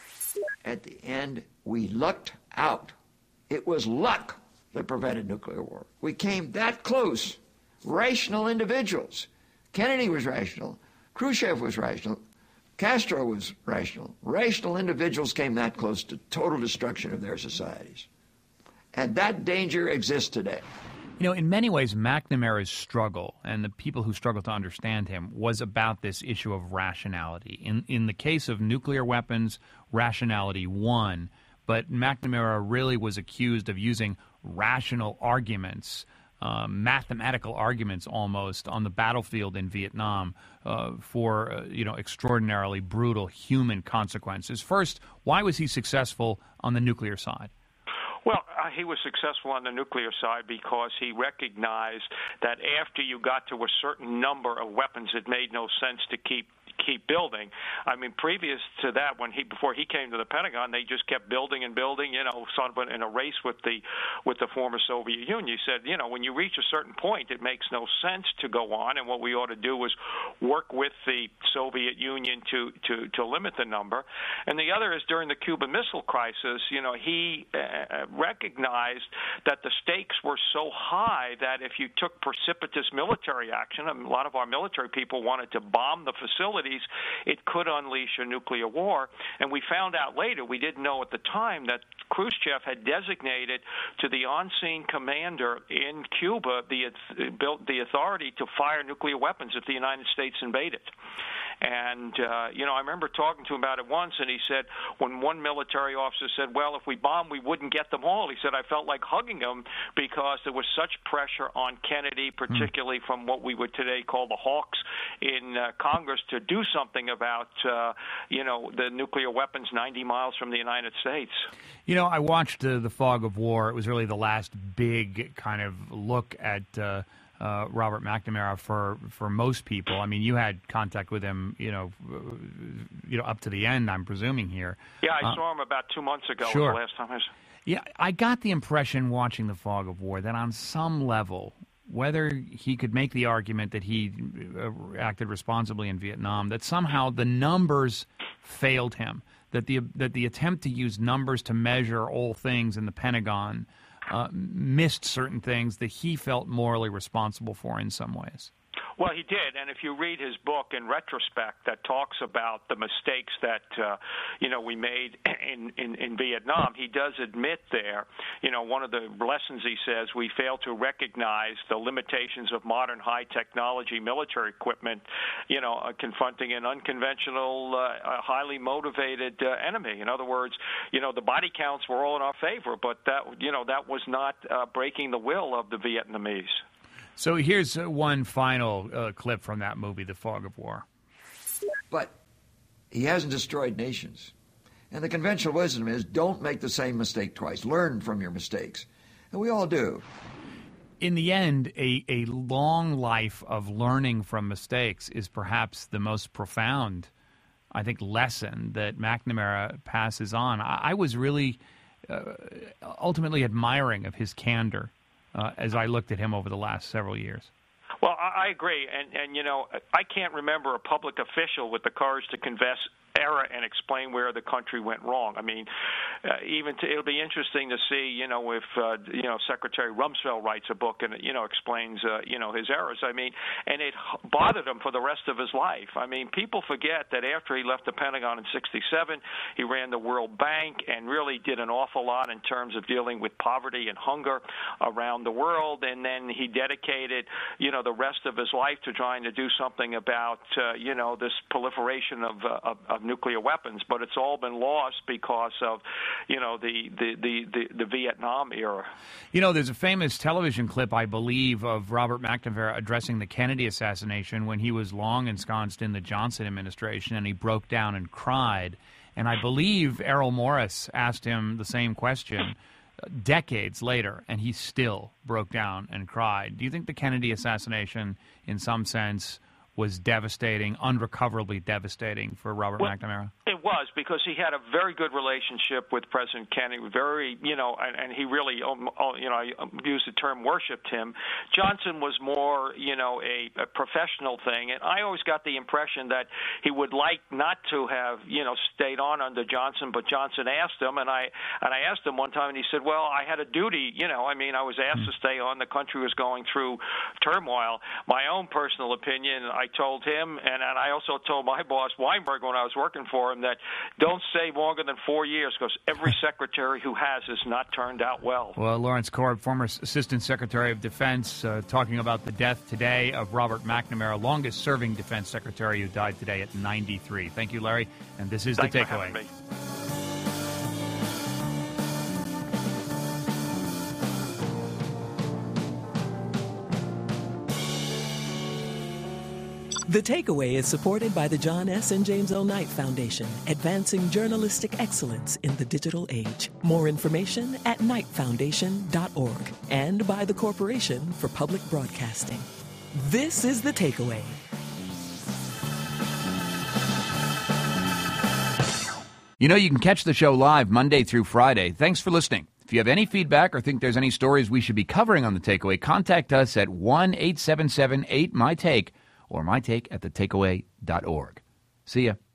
Speaker 2: At the end, we lucked out. It was luck that prevented nuclear war. We came that close. Rational individuals. Kennedy was rational. Khrushchev was rational. Castro was rational. Rational individuals came that close to total destruction of their societies. And that danger exists today.
Speaker 1: You know, in many ways, McNamara's struggle, and the people who struggle to understand him, was about this issue of rationality. In, in the case of nuclear weapons, rationality won. But McNamara really was accused of using rational arguments, uh, mathematical arguments almost, on the battlefield in Vietnam uh, for, uh, you know, extraordinarily brutal human consequences. First, why was he successful on the nuclear side?
Speaker 8: Well, uh, he was successful on the nuclear side because he recognized that after you got to a certain number of weapons, it made no sense to keep keep building. I mean, previous to that, when he before he came to the Pentagon, they just kept building and building, you know, sort of in a race with the with the former Soviet Union. He said, you know, when you reach a certain point, it makes no sense to go on, and what we ought to do is work with the Soviet Union to to to limit the number. And the other is during the Cuban Missile Crisis, you know, he uh, recognized that the stakes were so high that if you took precipitous military action, I mean, a lot of our military people wanted to bomb the facilities, it could unleash a nuclear war. And we found out later, we didn't know at the time, that Khrushchev had designated to the on-scene commander in Cuba the, built the authority to fire nuclear weapons if the United States invaded. And, uh, you know, I remember talking to him about it once, and he said when one military officer said, well, if we bomb, we wouldn't get them all, he said, I felt like hugging him because there was such pressure on Kennedy, particularly mm. from what we would today call the hawks in uh, Congress, to do something about, uh, you know, the nuclear weapons ninety miles from the United States.
Speaker 1: You know, I watched uh, The Fog of War. It was really the last big kind of look at uh, uh, Robert McNamara for, for most people. I mean, you had contact with him, you know, you know, up to the end, I'm presuming here.
Speaker 8: Yeah, I
Speaker 1: uh,
Speaker 8: saw him about two months ago.
Speaker 1: Sure.
Speaker 8: Was the last time I was...
Speaker 1: Yeah, I got the impression watching The Fog of War that on some level, whether he could make the argument that he uh, acted responsibly in Vietnam, that somehow the numbers failed him, that the that the attempt to use numbers to measure all things in the Pentagon uh, missed certain things that he felt morally responsible for in some ways.
Speaker 8: Well, he did, and if you read his book in retrospect that talks about the mistakes that, uh, you know, we made in, in, in Vietnam, he does admit there, you know, one of the lessons he says, we fail to recognize the limitations of modern high-technology military equipment, you know, uh, confronting an unconventional, uh, highly motivated uh, enemy. In other words, you know, the body counts were all in our favor, but that, you know, that was not uh, breaking the will of the Vietnamese.
Speaker 1: So here's one final uh, clip from that movie, The Fog of War.
Speaker 2: But he hasn't destroyed nations. And the conventional wisdom is don't make the same mistake twice. Learn from your mistakes. And we all do.
Speaker 1: In the end, a, a long life of learning from mistakes is perhaps the most profound, I think, lesson that McNamara passes on. I, I was really uh, ultimately admiring of his candor Uh, as I looked at him over the last several years.
Speaker 8: Well, I, I agree, and, and, you know, I can't remember a public official with the courage to confess error and explain where the country went wrong. I mean, uh, even to, it'll be interesting to see, you know, if, uh, you know, Secretary Rumsfeld writes a book and, you know, explains, uh, you know, his errors. I mean, and it bothered him for the rest of his life. I mean, people forget that after he left the Pentagon in sixty-seven, he ran the World Bank and really did an awful lot in terms of dealing with poverty and hunger around the world. And then he dedicated, you know, the rest of his life to trying to do something about, uh, you know, this proliferation of, uh, of, of nuclear weapons, but it's all been lost because of, you know, the, the, the, the, the Vietnam era.
Speaker 1: You know, there's a famous television clip, I believe, of Robert McNamara addressing the Kennedy assassination when he was long ensconced in the Johnson administration, and he broke down and cried. And I believe Errol Morris asked him the same question decades later, and he still broke down and cried. Do you think the Kennedy assassination, in some sense, was devastating, unrecoverably devastating for Robert
Speaker 8: well,
Speaker 1: McNamara?
Speaker 8: It was, because he had a very good relationship with President Kennedy, very, you know, and, and he really, you know, I use the term worshipped him. Johnson was more, you know, a, a professional thing, and I always got the impression that he would like not to have, you know, stayed on under Johnson, but Johnson asked him, and I and I asked him one time, and he said, well, I had a duty, you know, I mean, I was asked to stay on. The country was going through turmoil. My own personal opinion, I told him, and, and I also told my boss, Weinberg, when I was working for him, that don't stay longer than four years because every secretary who has has not turned out well.
Speaker 1: Well, Lawrence Korb, former Assistant Secretary of Defense, uh, talking about the death today of Robert McNamara, longest-serving Defense Secretary who died today at ninety-three. Thank you, Larry, and this is
Speaker 8: Thanks
Speaker 1: The
Speaker 8: for having
Speaker 1: Takeaway.
Speaker 8: me.
Speaker 4: The Takeaway is supported by the John S. and James L. Knight Foundation, advancing journalistic excellence in the digital age. More information at knight foundation dot org, and by the Corporation for Public Broadcasting. This is The Takeaway.
Speaker 1: You know, you can catch the show live Monday through Friday. Thanks for listening. If you have any feedback or think there's any stories we should be covering on The Takeaway, contact us at one eight seven seven eight M Y Take or my take at the takeaway dot org. See ya.